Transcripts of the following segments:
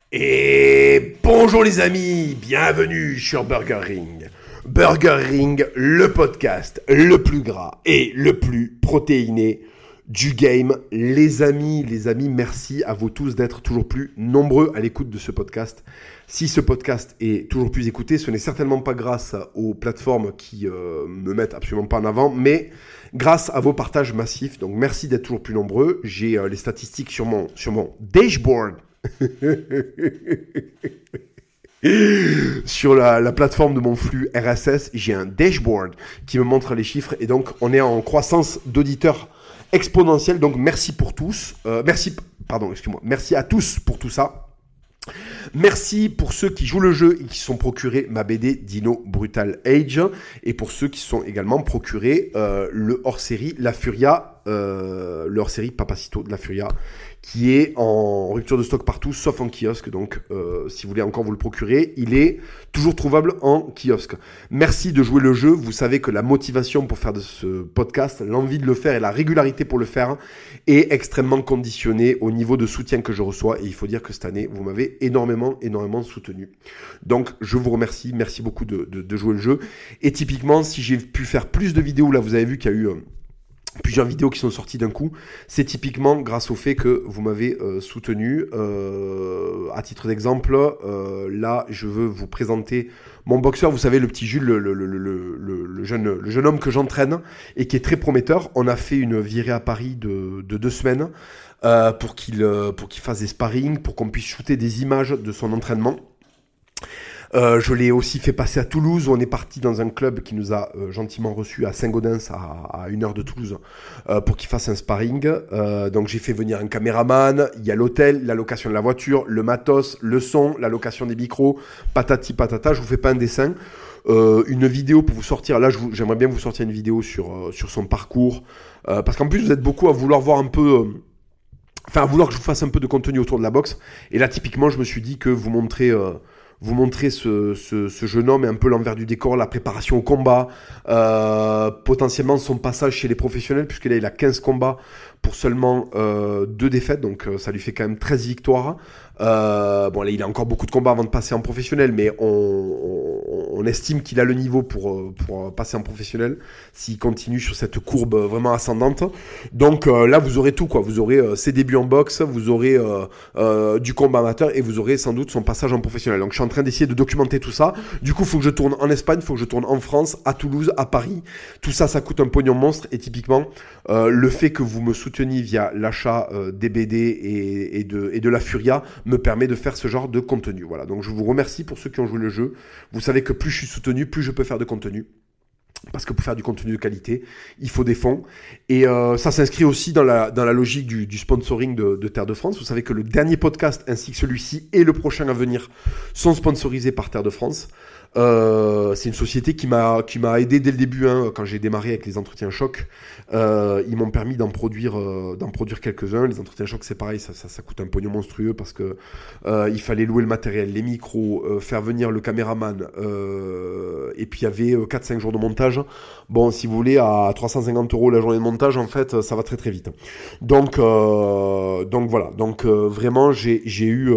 Et bonjour les amis, bienvenue sur Burger Ring. Burger Ring, le podcast le plus gras et le plus protéiné du game. Les amis, merci à vous tous d'être toujours plus nombreux à l'écoute de ce podcast. Si ce podcast est toujours plus écouté, ce n'est certainement pas grâce aux plateformes qui me mettent absolument pas en avant, mais grâce à vos partages massifs. Donc merci d'être toujours plus nombreux. J'ai les statistiques sur mon dashboard. Sur la plateforme de mon flux RSS, j'ai un dashboard qui me montre les chiffres et donc on est en croissance d'auditeurs exponentielle. Donc merci pour tous. Merci à tous pour tout ça. Merci pour ceux qui jouent le jeu et qui se sont procurés ma BD Dino Brutal Age et pour ceux qui se sont également procurés le hors-série La Furia, le hors-série Papacito de La Furia, qui est en rupture de stock partout, sauf en kiosque. Donc, si vous voulez encore vous le procurer, il est toujours trouvable en kiosque. Merci de jouer le jeu. Vous savez que la motivation pour faire de ce podcast, l'envie de le faire et la régularité pour le faire est extrêmement conditionnée au niveau de soutien que je reçois. Et il faut dire que cette année, vous m'avez énormément soutenu. Donc, je vous remercie. Merci beaucoup de jouer le jeu. Et typiquement, si j'ai pu faire plus de vidéos, là, vous avez vu qu'il y a eu plusieurs vidéos qui sont sorties d'un coup, c'est typiquement grâce au fait que vous m'avez soutenu. À titre d'exemple, là, je veux vous présenter mon boxeur, vous savez, le petit Jules, le jeune homme que j'entraîne et qui est très prometteur. On a fait une virée à Paris de 2 semaines pour qu'il fasse des sparring, pour qu'on puisse shooter des images de son entraînement. Je l'ai aussi fait passer à Toulouse où on est parti dans un club qui nous a gentiment reçus à Saint-Gaudens à 1 heure de Toulouse pour qu'il fasse un sparring. Donc j'ai fait venir un caméraman, il y a l'hôtel, la location de la voiture, le matos, le son, la location des micros, patati patata. Je vous fais pas un dessin. Une vidéo pour vous sortir. Là, j'aimerais bien vous sortir une vidéo sur son parcours. Parce qu'en plus, vous êtes beaucoup à vouloir voir un peu... à vouloir que je vous fasse un peu de contenu autour de la boxe. Et là, typiquement, je me suis dit que vous montrer ce jeune homme et un peu l'envers du décor, la préparation au combat, potentiellement son passage chez les professionnels, puisque là il a 15 combats pour seulement 2 défaites, donc ça lui fait quand même 13 victoires. Bon là il a encore beaucoup de combats avant de passer en professionnel, mais on estime qu'il a le niveau pour passer en professionnel s'il continue sur cette courbe vraiment ascendante. Donc là vous aurez tout quoi, vous aurez ses débuts en boxe, vous aurez du combat amateur et vous aurez sans doute son passage en professionnel. Donc je suis en train d'essayer de documenter tout ça. Du coup il faut que je tourne en Espagne, il faut que je tourne en France, à Toulouse, à Paris. Tout ça, ça coûte un pognon monstre et typiquement le fait que vous me souteniez via l'achat des BD et de la Furia me permet de faire ce genre de contenu. Voilà, donc je vous remercie pour ceux qui ont joué le jeu. Vous savez que plus je suis soutenu, plus je peux faire de contenu. Parce que pour faire du contenu de qualité, il faut des fonds. Et ça s'inscrit aussi dans la logique du sponsoring de Terre de France. Vous savez que le dernier podcast ainsi que celui-ci et le prochain à venir sont sponsorisés par Terre de France. C'est une société qui m'a aidé dès le début quand j'ai démarré avec les entretiens choc. Ils m'ont permis d'en produire quelques-uns. Les entretiens choc, c'est pareil, ça coûte un pognon monstrueux parce que il fallait louer le matériel, les micros, faire venir le caméraman, et puis il y avait 4-5 jours de montage. Bon, si vous voulez, à 350 € la journée de montage, en fait, ça va très très vite. Donc voilà. Donc vraiment, j'ai eu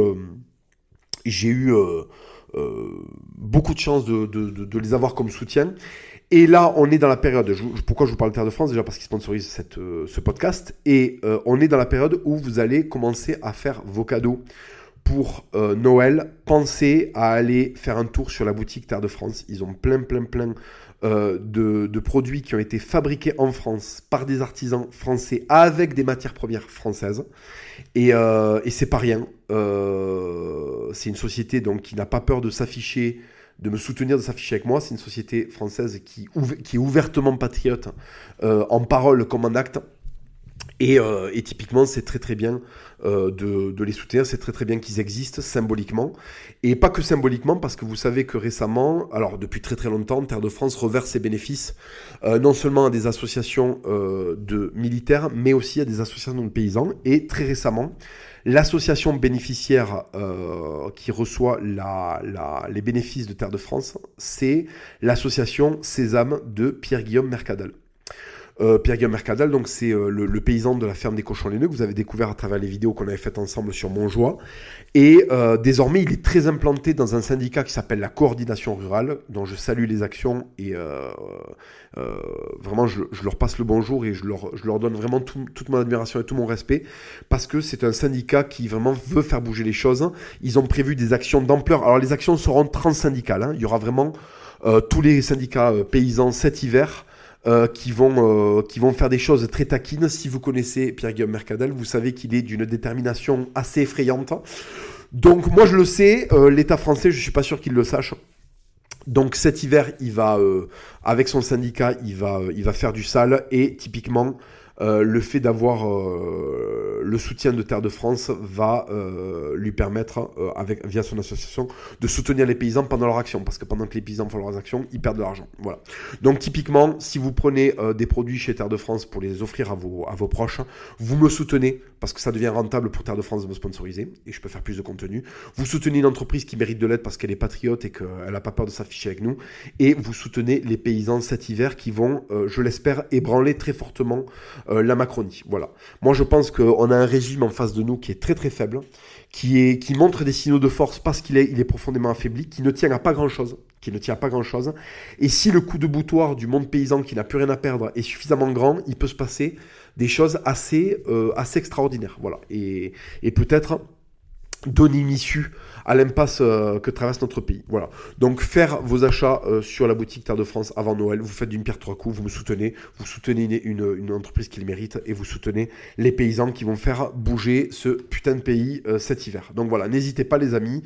beaucoup de chance de les avoir comme soutien. Et là, on est dans la période... Pourquoi je vous parle de Terre de France ? Déjà parce qu'ils sponsorisent ce podcast. Et on est dans la période où vous allez commencer à faire vos cadeaux pour Noël. Pensez à aller faire un tour sur la boutique Terre de France. Ils ont plein de produits qui ont été fabriqués en France par des artisans français avec des matières premières françaises. Et c'est pas rien. C'est une société donc qui n'a pas peur de s'afficher, de me soutenir, de s'afficher avec moi. C'est une société française qui est ouvertement patriote en parole comme en acte. Et typiquement, c'est très très bien de les soutenir, c'est très très bien qu'ils existent symboliquement. Et pas que symboliquement, parce que vous savez que récemment, alors depuis très très longtemps, Terre de France reverse ses bénéfices non seulement à des associations de militaires, mais aussi à des associations de paysans. Et très récemment, l'association bénéficiaire qui reçoit les bénéfices de Terre de France, c'est l'association Sésame de Pierre-Guillaume Mercadal. Pierre-Guillaume Mercadal, donc c'est le paysan de la ferme des cochons laineux que vous avez découvert à travers les vidéos qu'on avait faites ensemble sur Montjoie. Et désormais, il est très implanté dans un syndicat qui s'appelle la Coordination Rurale, dont je salue les actions et vraiment je leur passe le bonjour et je leur donne vraiment toute mon admiration et tout mon respect, parce que c'est un syndicat qui vraiment veut faire bouger les choses. Ils ont prévu des actions d'ampleur. Alors les actions seront transsyndicales, hein. Il y aura vraiment tous les syndicats paysans cet hiver qui vont faire des choses très taquines. Si vous connaissez Pierre-Guillaume Mercadal, vous savez qu'il est d'une détermination assez effrayante. Donc moi je le sais, l'État français, je suis pas sûr qu'il le sache. Donc cet hiver, il va avec son syndicat, il va faire du sale, et typiquement le fait d'avoir le soutien de Terre de France va lui permettre, via son association, de soutenir les paysans pendant leur action, parce que pendant que les paysans font leurs actions, ils perdent de l'argent. Voilà. Donc typiquement, si vous prenez des produits chez Terre de France pour les offrir à vos proches, vous me soutenez, parce que ça devient rentable pour Terre de France de me sponsoriser, et je peux faire plus de contenu. Vous soutenez une entreprise qui mérite de l'aide parce qu'elle est patriote et qu'elle n'a pas peur de s'afficher avec nous, et vous soutenez les paysans cet hiver qui vont, je l'espère, ébranler très fortement la Macronie. Voilà. Moi, je pense qu'on a un régime en face de nous qui est très très faible, qui montre des signaux de force parce qu'il est profondément affaibli, qui ne tient à pas grand-chose. Et si le coup de boutoir du monde paysan qui n'a plus rien à perdre est suffisamment grand, il peut se passer des choses assez extraordinaires. Voilà. Et peut-être donner une issue à l'impasse que traverse notre pays. Voilà. Donc faire vos achats sur la boutique Terre de France avant Noël, vous faites d'une pierre trois coups, vous me soutenez, vous soutenez une entreprise qui le mérite, et vous soutenez les paysans qui vont faire bouger ce putain de pays cet hiver. Donc voilà, n'hésitez pas les amis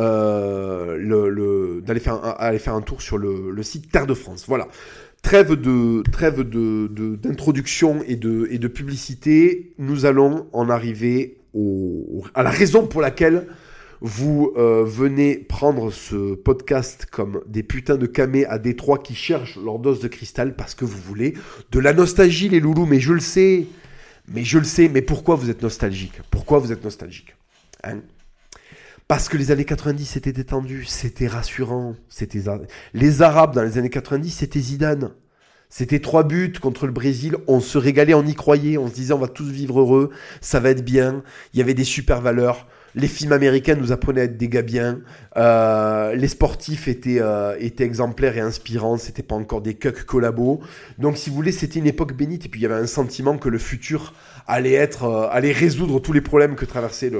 d'aller faire un tour sur le site Terre de France. Voilà. Trêve d'introduction et de publicité, nous allons en arriver à la raison pour laquelle vous venez prendre ce podcast comme des putains de camés à Détroit qui cherchent leur dose de cristal, parce que vous voulez de la nostalgie, les loulous. Mais je le sais. Mais pourquoi vous êtes nostalgique hein? Parce que les années 90, c'était détendu, c'était rassurant. Les Arabes, dans les années 90, c'était Zidane. C'était 3 buts contre le Brésil, on se régalait, on y croyait, on se disait on va tous vivre heureux, ça va être bien, il y avait des super valeurs. Les films américains nous apprenaient à être des gars bien, les sportifs étaient exemplaires et inspirants, c'était pas encore des cucks collabos. Donc si vous voulez, c'était une époque bénite, et puis il y avait un sentiment que le futur allait résoudre tous les problèmes que traversait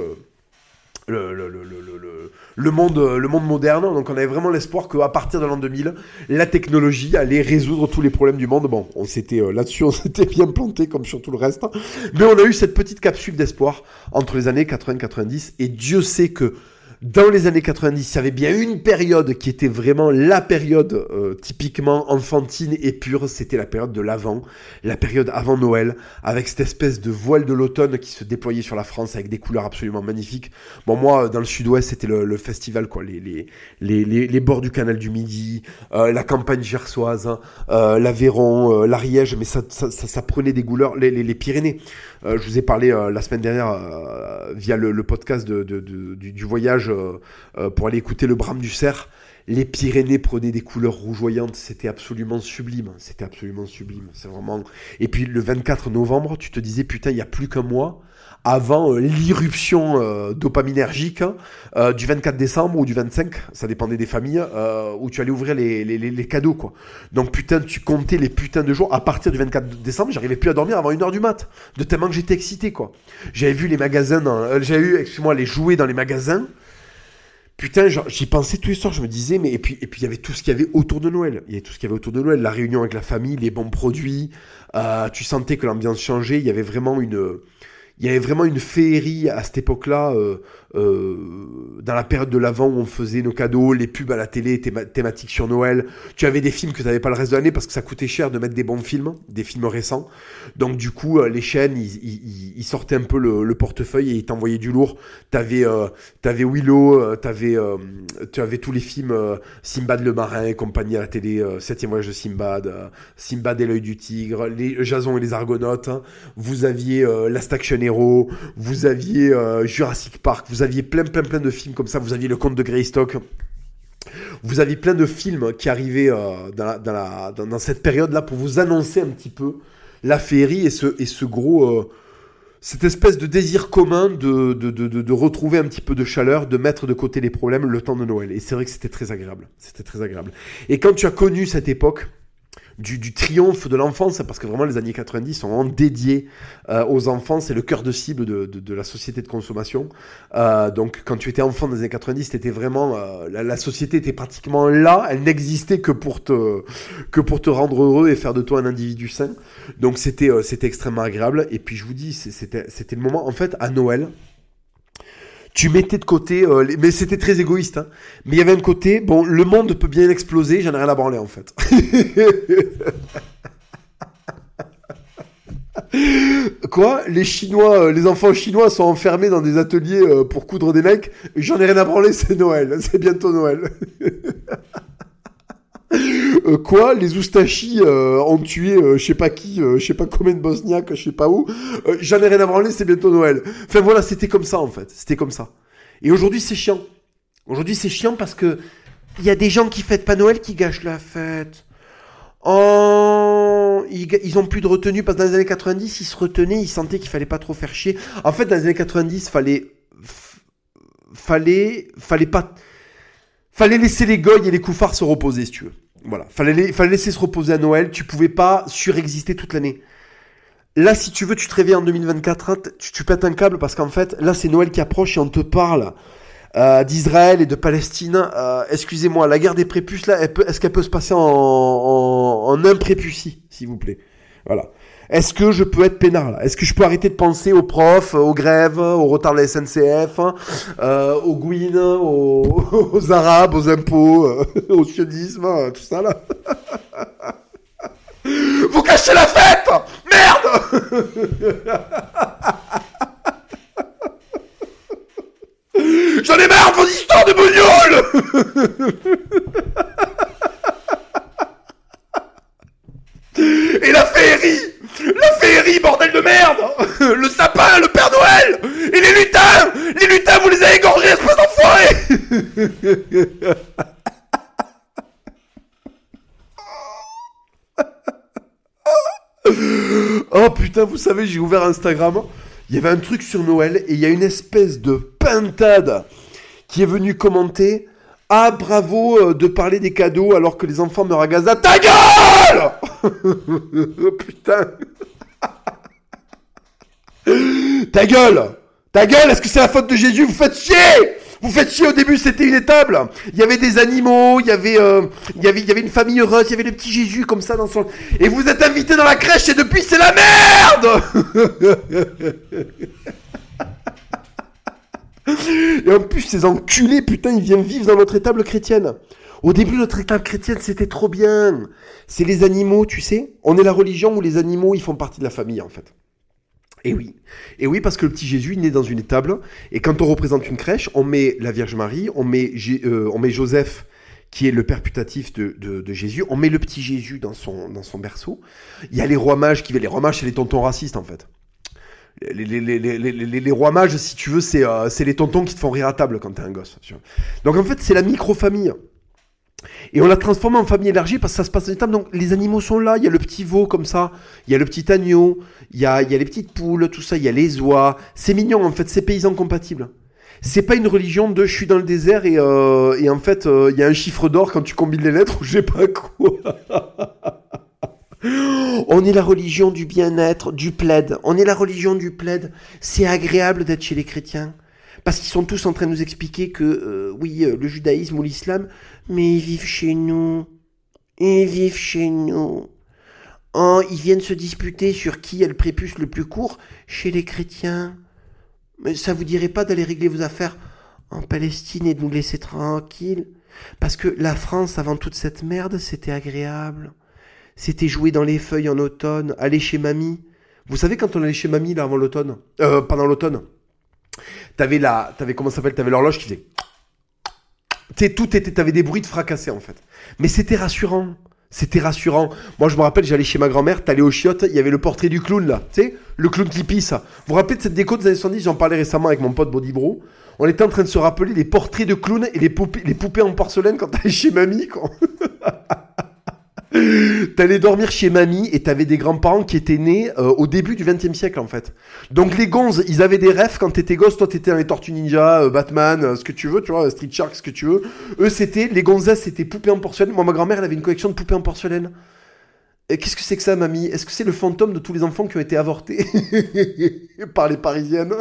le monde moderne. Donc on avait vraiment l'espoir qu'à partir de l'an 2000, la technologie allait résoudre tous les problèmes du monde. Bon, là-dessus on s'était bien planté comme sur tout le reste, mais on a eu cette petite capsule d'espoir entre les années 80-90, et Dieu sait que dans les années 90, il y avait bien une période qui était vraiment la période typiquement enfantine et pure, c'était la période de l'Avent, la période avant Noël, avec cette espèce de voile de l'automne qui se déployait sur la France avec des couleurs absolument magnifiques. Bon, moi, dans le sud-ouest, c'était le festival, quoi, les bords du canal du Midi, la campagne gersoise, l'Aveyron, l'Ariège, mais ça prenait des couleurs, les Pyrénées. Je vous ai parlé la semaine dernière via le podcast du voyage pour aller écouter le Brame du Cerf. Les Pyrénées prenaient des couleurs rougeoyantes, c'était absolument sublime. C'est vraiment. Et puis le 24 novembre, tu te disais putain, il y a plus qu'un mois avant l'irruption dopaminergique du 24 décembre ou du 25, ça dépendait des familles, où tu allais ouvrir les cadeaux, quoi. Donc putain, tu comptais les putains de jours. À partir du 24 décembre, j'arrivais plus à dormir avant 1h du mat, de tellement que j'étais excité, quoi. J'avais vu les magasins, les jouets dans les magasins. Putain, j'y pensais tous les soirs, je me disais, mais et puis il y avait tout ce qu'il y avait autour de Noël. La réunion avec la famille, les bons produits. Tu sentais que l'ambiance changeait. Il y avait vraiment une féerie à cette époque-là, dans la période de l'Avent où on faisait nos cadeaux, les pubs à la télé thématiques sur Noël. Tu avais des films que tu n'avais pas le reste de l'année parce que ça coûtait cher de mettre des bons films, des films récents. Donc du coup, les chaînes, ils sortaient un peu le portefeuille et ils t'envoyaient du lourd. T'avais Willow, t'avais tous les films Simbad le marin et compagnie à la télé, 7e voyage de Simbad, Simbad et l'œil du tigre, les Jason et les Argonautes. Vous aviez Last Action Hero, vous aviez Jurassic Park, vous aviez plein de films comme ça, vous aviez le Comte de Greystock, vous aviez plein de films qui arrivaient dans cette période-là pour vous annoncer un petit peu la féerie et ce gros... cette espèce de désir commun de retrouver un petit peu de chaleur, de mettre de côté les problèmes le temps de Noël. Et c'est vrai que c'était très agréable. C'était très agréable. Et quand tu as connu cette époque du triomphe de l'enfance, parce que vraiment les années 90 sont vraiment dédiés aux enfants, c'est le cœur de cible de la société de consommation. Donc quand tu étais enfant dans les années 90, c'était vraiment la société était pratiquement là, elle n'existait que pour te rendre heureux et faire de toi un individu sain. Donc c'était extrêmement agréable. Et puis je vous dis, c'était le moment en fait à Noël. Tu mettais de côté, mais c'était très égoïste, hein. Mais il y avait un côté, bon, le monde peut bien exploser, j'en ai rien à branler en fait. Quoi ? Les Chinois, les enfants chinois sont enfermés dans des ateliers pour coudre des mecs. J'en ai rien à branler, c'est Noël, c'est bientôt Noël. Quoi ? Les Oustachis ont tué je sais pas qui, je sais pas combien de Bosniaques, je sais pas où. J'en ai rien à branler, c'est bientôt Noël. Enfin voilà, c'était comme ça en fait. C'était comme ça. Et aujourd'hui c'est chiant. Aujourd'hui c'est chiant parce que il y a des gens qui fêtent pas Noël qui gâchent la fête. Oh, ils ont plus de retenue parce que dans les années 90 ils se retenaient, ils sentaient qu'il fallait pas trop faire chier. En fait dans les années 90 fallait laisser les goyes et les couffards se reposer, si tu veux. Voilà. Fallait laisser se reposer à Noël. Tu pouvais pas surexister toute l'année. Là, si tu veux, tu te réveilles en 2024, hein, tu pètes un câble parce qu'en fait, là, c'est Noël qui approche et on te parle d'Israël et de Palestine. Excusez-moi, la guerre des prépuces, là, est-ce qu'elle peut se passer en un prépucie, s'il vous plaît? Voilà. Est-ce que je peux être peinard là ? Est-ce que je peux arrêter de penser aux profs, aux grèves, au retard de la SNCF, aux Gouines, aux Arabes, aux impôts, au sionisme, tout ça là ? Vous cachez la fête ! Merde ! J'en ai marre de vos histoires de bougnoules ! Et la féerie, bordel de merde! Le sapin, le Père Noël! Et les lutins, vous les avez égorgés, espèce d'enfoirés! Oh putain, vous savez, j'ai ouvert Instagram, il y avait un truc sur Noël, et il y a une espèce de pintade qui est venue commenter « Ah, bravo de parler des cadeaux alors que les enfants meurent à Gaza. Ta gueule !» Putain. Ta gueule, est-ce que c'est la faute de Jésus ? Vous faites chier au début, c'était une étable. Il y avait des animaux, il y avait une famille heureuse, il y avait le petit Jésus comme ça dans son... Et vous êtes invité dans la crèche et depuis c'est la merde. Et en plus, ces enculés, putain, ils viennent vivre dans notre étable chrétienne. Au début, notre étable chrétienne, c'était trop bien. C'est les animaux, tu sais. On est la religion où les animaux, ils font partie de la famille, en fait. Et oui, parce que le petit Jésus, il naît dans une étable. Et quand on représente une crèche, on met la Vierge Marie, on met Joseph, qui est le père putatif de Jésus. On met le petit Jésus dans son berceau. Il y a les rois mages qui viennent. Les rois mages, c'est les tontons racistes, en fait. Les rois mages, si tu veux, c'est les tontons qui te font rire à table quand t'es un gosse. Donc en fait, c'est la micro-famille. Et on la transforme en famille élargie parce que ça se passe dans les tables. Donc les animaux sont là, il y a le petit veau comme ça, il y a le petit agneau, il y a les petites poules, tout ça, il y a les oies. C'est mignon en fait, c'est paysan compatible. C'est pas une religion de je suis dans le désert et en fait il y a un chiffre d'or quand tu combines les lettres ou je sais pas quoi. On est la religion du bien-être, du plaid. On est la religion du plaid. C'est agréable d'être chez les chrétiens. Parce qu'ils sont tous en train de nous expliquer que, oui, le judaïsme ou l'islam, mais ils vivent chez nous. Ils vivent chez nous. Oh, ils viennent se disputer sur qui a le prépuce le plus court chez les chrétiens. Mais ça vous dirait pas d'aller régler vos affaires en Palestine et de nous laisser tranquilles ? Parce que la France, avant toute cette merde, c'était agréable. C'était jouer dans les feuilles en automne, aller chez mamie. Vous savez quand on allait chez mamie là avant l'automne, pendant l'automne, t'avais comment ça s'appelle, t'avais l'horloge qui faisait, tu sais, t'avais des bruits de fracassés en fait. Mais c'était rassurant. Moi je me rappelle, j'allais chez ma grand-mère, t'allais aux chiottes, il y avait le portrait du clown là, tu sais, le clown qui pisse. Vous vous rappelez de cette déco des années 70, j'en parlais récemment avec mon pote Body Bro. On était en train de se rappeler les portraits de clowns et les poupées en porcelaine quand t'allais chez mamie quoi. T'allais dormir chez mamie et t'avais des grands-parents qui étaient nés au début du XXe siècle en fait. Donc les gonzes, ils avaient des rêves quand t'étais gosse. Toi t'étais dans les Tortues Ninja, Batman, ce que tu veux, tu vois, Street Shark, ce que tu veux. Eux c'était, les gonzesses c'était poupées en porcelaine. Moi ma grand-mère elle avait une collection de poupées en porcelaine. Et qu'est-ce que c'est que ça mamie? Est-ce que c'est le fantôme de tous les enfants qui ont été avortés par les Parisiennes?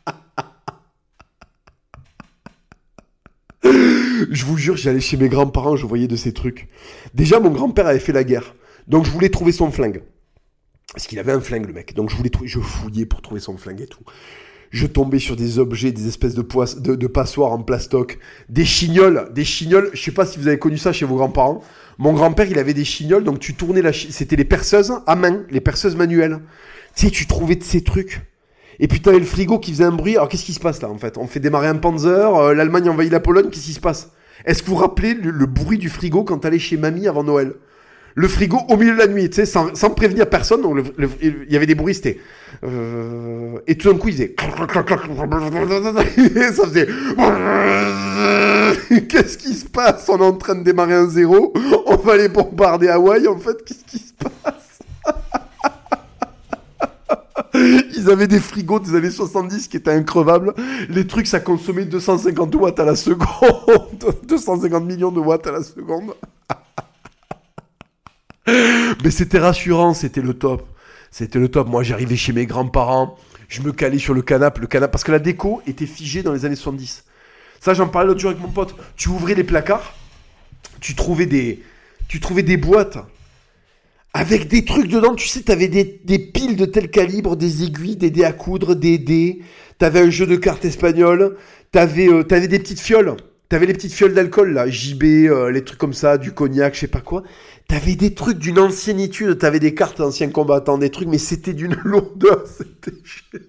Je vous jure, j'allais chez mes grands-parents, je voyais de ces trucs. Déjà, mon grand-père avait fait la guerre. Donc, je voulais trouver son flingue. Parce qu'il avait un flingue, le mec. Donc, je fouillais pour trouver son flingue et tout. Je tombais sur des objets, des espèces de passoires en plastoc. Des chignoles. Je sais pas si vous avez connu ça chez vos grands-parents. Mon grand-père, il avait des chignoles. Donc, tu tournais c'était les perceuses à main. Les perceuses manuelles. Tu sais, tu trouvais de ces trucs. Et puis t'avais le frigo qui faisait un bruit. Alors qu'est-ce qui se passe là en fait? On fait démarrer un Panzer, l'Allemagne envahit la Pologne, qu'est-ce qui se passe? Est-ce que vous vous rappelez le bruit du frigo quand t'allais chez mamie avant Noël? Le frigo au milieu de la nuit, tu sais, sans prévenir personne. Donc il y avait des bruits, c'était... Et tout d'un coup il faisait... Et ça faisait... Qu'est-ce qui se passe? On est en train de démarrer un zéro. On va aller bombarder Hawaï en fait, qu'est-ce qui se passe? Ils avaient des frigos des années 70 qui étaient increvables. Les trucs, ça consommait 250 watts à la seconde. 250 millions de watts à la seconde. Mais c'était rassurant, c'était le top. C'était le top. Moi, j'arrivais chez mes grands-parents, je me calais sur le canapé, parce que la déco était figée dans les années 70. Ça, j'en parlais l'autre jour avec mon pote. Tu ouvrais les placards, tu trouvais des boîtes avec des trucs dedans, tu sais, t'avais des piles de tel calibre, des aiguilles, des dés à coudre, des dés, t'avais un jeu de cartes espagnol, t'avais des petites fioles, t'avais les petites fioles d'alcool, là, JB, les trucs comme ça, du cognac, je sais pas quoi, t'avais des trucs d'une anciennitude, t'avais des cartes d'anciens combattants, des trucs, mais c'était d'une lourdeur, c'était génial.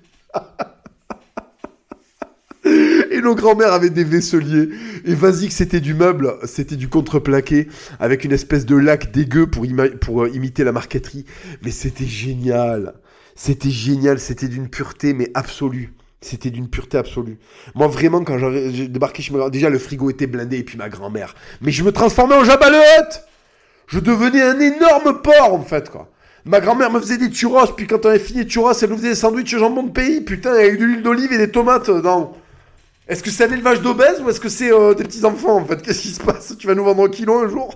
Et nos grands-mères avaient des vaisseliers. Et vas-y que c'était du meuble, c'était du contreplaqué, avec une espèce de lac dégueu pour imiter la marqueterie. Mais c'était génial. C'était génial, c'était d'une pureté, mais absolue. C'était d'une pureté absolue. Moi, vraiment, quand j'ai débarqué chez ma grand-mère, déjà le frigo était blindé, et puis ma grand-mère. Mais je me transformais en Jabba le Hutt. Je devenais un énorme porc, en fait, quoi. Ma grand-mère me faisait des churros, puis quand on avait fini les churros, elle nous faisait des sandwichs jambon de pays, putain, avec de l'huile d'olive et des tomates dedans. Est-ce que c'est un élevage d'obèses ou est-ce que c'est des petits-enfants, en fait? Qu'est-ce qui se passe? Tu vas nous vendre un kilo un jour?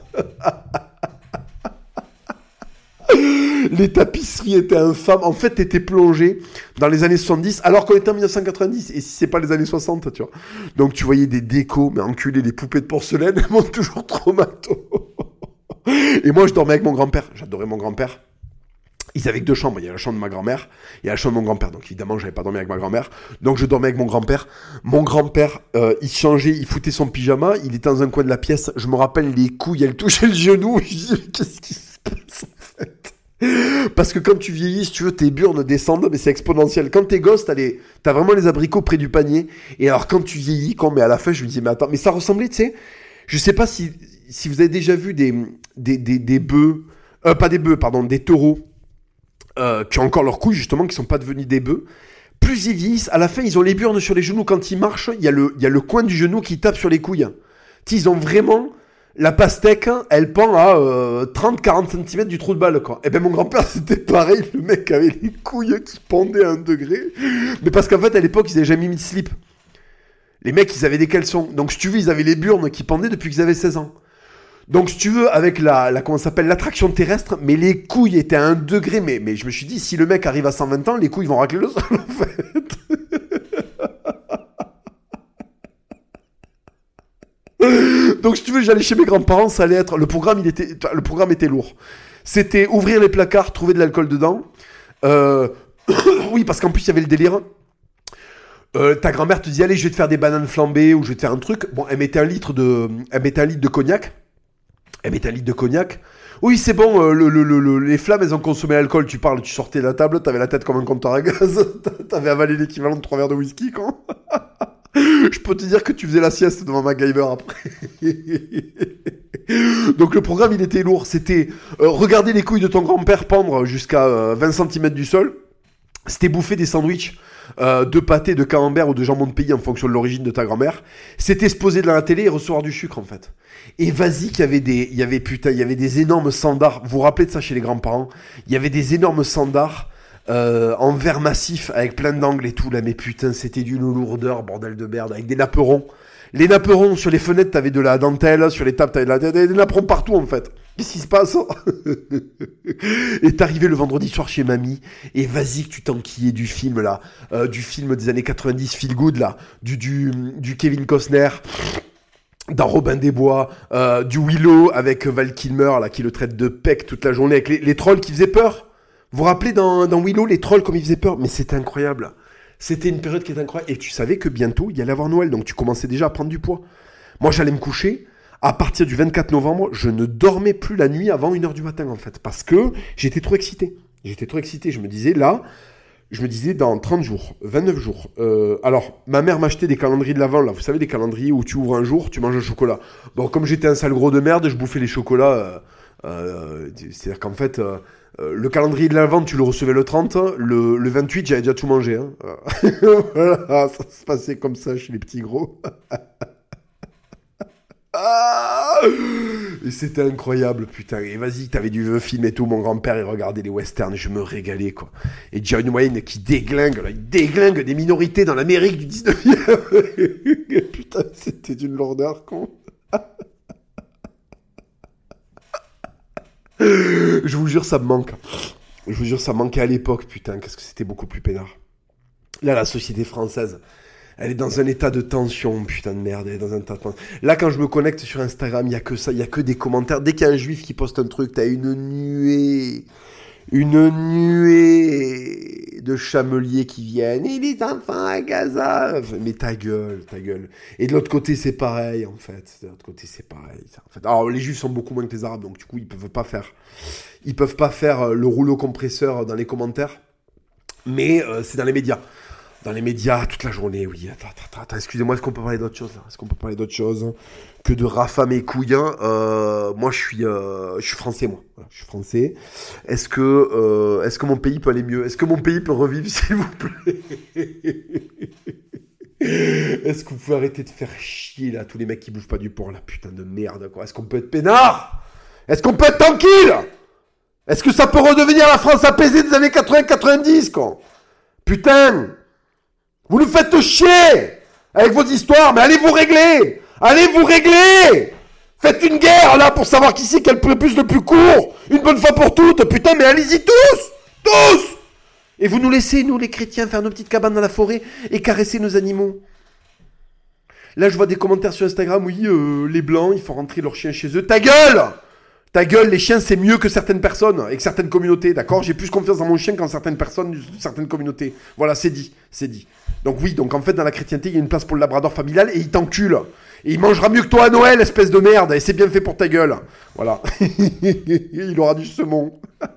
Les tapisseries étaient infâmes. En fait, t'étais plongé dans les années 70, alors qu'on était en 1990. Et si c'est pas les années 60, tu vois. Donc, tu voyais des décos, mais enculé, des poupées de porcelaine, elles m'ont toujours traumato. Et moi, je dormais avec mon grand-père. J'adorais mon grand-père. Ils avaient que 2 chambres. Il y a la chambre de ma grand-mère et la chambre de mon grand-père. Donc évidemment, j'avais pas dormi avec ma grand-mère. Donc je dormais avec mon grand-père. Mon grand-père, il changeait, il foutait son pyjama. Il était dans un coin de la pièce. Je me rappelle les couilles, elle touchait le genou. Je dis, mais qu'est-ce qui se passe en fait? Parce que quand tu vieillis, si tu veux, tes burnes descendent, mais c'est exponentiel. Quand t'es gosse, t'as vraiment les abricots près du panier. Et alors quand tu vieillis, mais à la fin, je me disais, mais attends, mais ça ressemblait, tu sais, je sais pas si vous avez déjà vu des bœufs, pas des bœufs, pardon, des taureaux. Qui ont encore leurs couilles justement, qui sont pas devenus des bœufs. Plus ils vieillissent, à la fin ils ont les burnes sur les genoux. Quand ils marchent, il y a le coin du genou qui tape sur les couilles. T'sais, ils ont vraiment la pastèque, elle pend à 30-40 cm du trou de balle, quoi. Et ben mon grand-père c'était pareil, le mec avait les couilles qui pendaient à 1 degré. Mais parce qu'en fait à l'époque ils avaient jamais mis de slip. Les mecs ils avaient des caleçons. Donc si tu veux, ils avaient les burnes qui pendaient depuis qu'ils avaient 16 ans. Donc, si tu veux, avec comment ça s'appelle, l'attraction terrestre, mais les couilles étaient à 1 degré, mais je me suis dit, si le mec arrive à 120 ans, les couilles vont racler le sol, en fait. Donc, si tu veux, j'allais chez mes grands-parents, ça allait être, le programme était lourd. C'était ouvrir les placards, trouver de l'alcool dedans. Oui, parce qu'en plus, il y avait le délire. Ta grand-mère te dit, allez, je vais te faire des bananes flambées, ou je vais te faire un truc. Bon, elle mettait un litre de cognac. Oui, c'est bon, les flammes, elles ont consommé l'alcool. Tu sortais de la table, t'avais la tête comme un compteur à gaz. T'avais avalé l'équivalent de 3 verres de whisky, quoi. Je peux te dire que tu faisais la sieste devant MacGyver après. Donc le programme, il était lourd. C'était regarder les couilles de ton grand-père pendre jusqu'à 20 cm du sol. C'était bouffer des sandwichs de pâté, de camembert ou de jambon de pays en fonction de l'origine de ta grand-mère. C'était se poser devant la télé et recevoir du sucre en fait. Et vas-y qu'il y avait des énormes sandards. Vous vous rappelez de ça chez les grands-parents? Il y avait des énormes sandards en verre massif avec plein d'angles et tout là. Mais putain, c'était d'une lourdeur, bordel de merde, avec des napperons. Les napperons, sur les fenêtres, t'avais de la dentelle, sur les tables, t'avais des napperons partout, en fait. Qu'est-ce qui se passe? Et t'arrivais le vendredi soir chez mamie, et vas-y que tu t'enquillais du film, là, du film des années 90, Feel Good, là, du Kevin Costner, dans Robin des Bois, du Willow, avec Val Kilmer, là, qui le traite de pec toute la journée, avec les trolls qui faisaient peur. Vous vous rappelez dans Willow, les trolls, comme ils faisaient peur? Mais c'était incroyable. C'était une période qui était incroyable. Et tu savais que bientôt, il y allait avoir Noël. Donc, tu commençais déjà à prendre du poids. Moi, j'allais me coucher. À partir du 24 novembre, je ne dormais plus la nuit avant 1h du matin, en fait. Parce que j'étais trop excité. Je me disais, dans 30 jours, 29 jours. Alors, ma mère m'achetait des calendriers de l'Avent, là. Vous savez, des calendriers où tu ouvres un jour, tu manges un chocolat. Bon, comme j'étais un sale gros de merde, je bouffais les chocolats. C'est-à-dire qu'en fait... le calendrier de l'Avent, tu le recevais le 30, le 28, j'avais déjà tout mangé. Hein. Voilà, ça se passait comme ça chez les petits gros. Et c'était incroyable, putain. Et vas-y, t'avais du vieux film et tout. Mon grand-père, il regardait les westerns, je me régalais, quoi. Et John Wayne qui déglingue des minorités dans l'Amérique du 19e. Putain, c'était d'une lourdeur, con. Je vous jure, ça me manque. Je vous jure, ça me manquait à l'époque, putain, qu'est-ce que c'était beaucoup plus peinard. Là, la société française, elle est dans un état de tension, putain de merde, elle est dans un état de tension. Là, quand je me connecte sur Instagram, il y a que ça, il y a que des commentaires. Dès qu'il y a un juif qui poste un truc, t'as une nuée de chameliers qui viennent. Et les enfants à Gaza. Mais ta gueule. Et de l'autre côté, c'est pareil, en fait. Alors, les juifs sont beaucoup moins que les arabes, donc du coup, ils peuvent pas faire le rouleau compresseur dans les commentaires. Mais c'est dans les médias. Dans les médias, toute la journée, oui. Attends, excusez-moi, est-ce qu'on peut parler d'autre chose, là? Est-ce qu'on peut parler d'autre chose que de Rafa mes couilles? Moi, je suis français, moi. Voilà, je suis français. Est-ce que mon pays peut aller mieux? Est-ce que mon pays peut revivre, s'il vous plaît? Est-ce que vous pouvez arrêter de faire chier, là, tous les mecs qui bouffent pas du porc, là, putain de merde, quoi? Est-ce qu'on peut être peinard? Est-ce qu'on peut être tranquille? Est-ce que ça peut redevenir la France apaisée des années 80-90, quoi? Putain! Vous nous faites chier avec vos histoires, mais allez vous régler! Faites une guerre, là, pour savoir qui c'est qui a le plus court! Une bonne fois pour toutes! Putain, mais allez-y tous! Et vous nous laissez, nous, les chrétiens, faire nos petites cabanes dans la forêt et caresser nos animaux. Là, je vois des commentaires sur Instagram, oui, les blancs, il faut rentrer leurs chiens chez eux. Ta gueule, les chiens, c'est mieux que certaines personnes et que certaines communautés, d'accord? J'ai plus confiance dans mon chien qu'en certaines personnes, certaines communautés. Voilà, c'est dit. Donc oui, en fait, dans la chrétienté, il y a une place pour le labrador familial et il t'encule. Et il mangera mieux que toi à Noël, espèce de merde, et c'est bien fait pour ta gueule. Voilà. Il aura du saumon.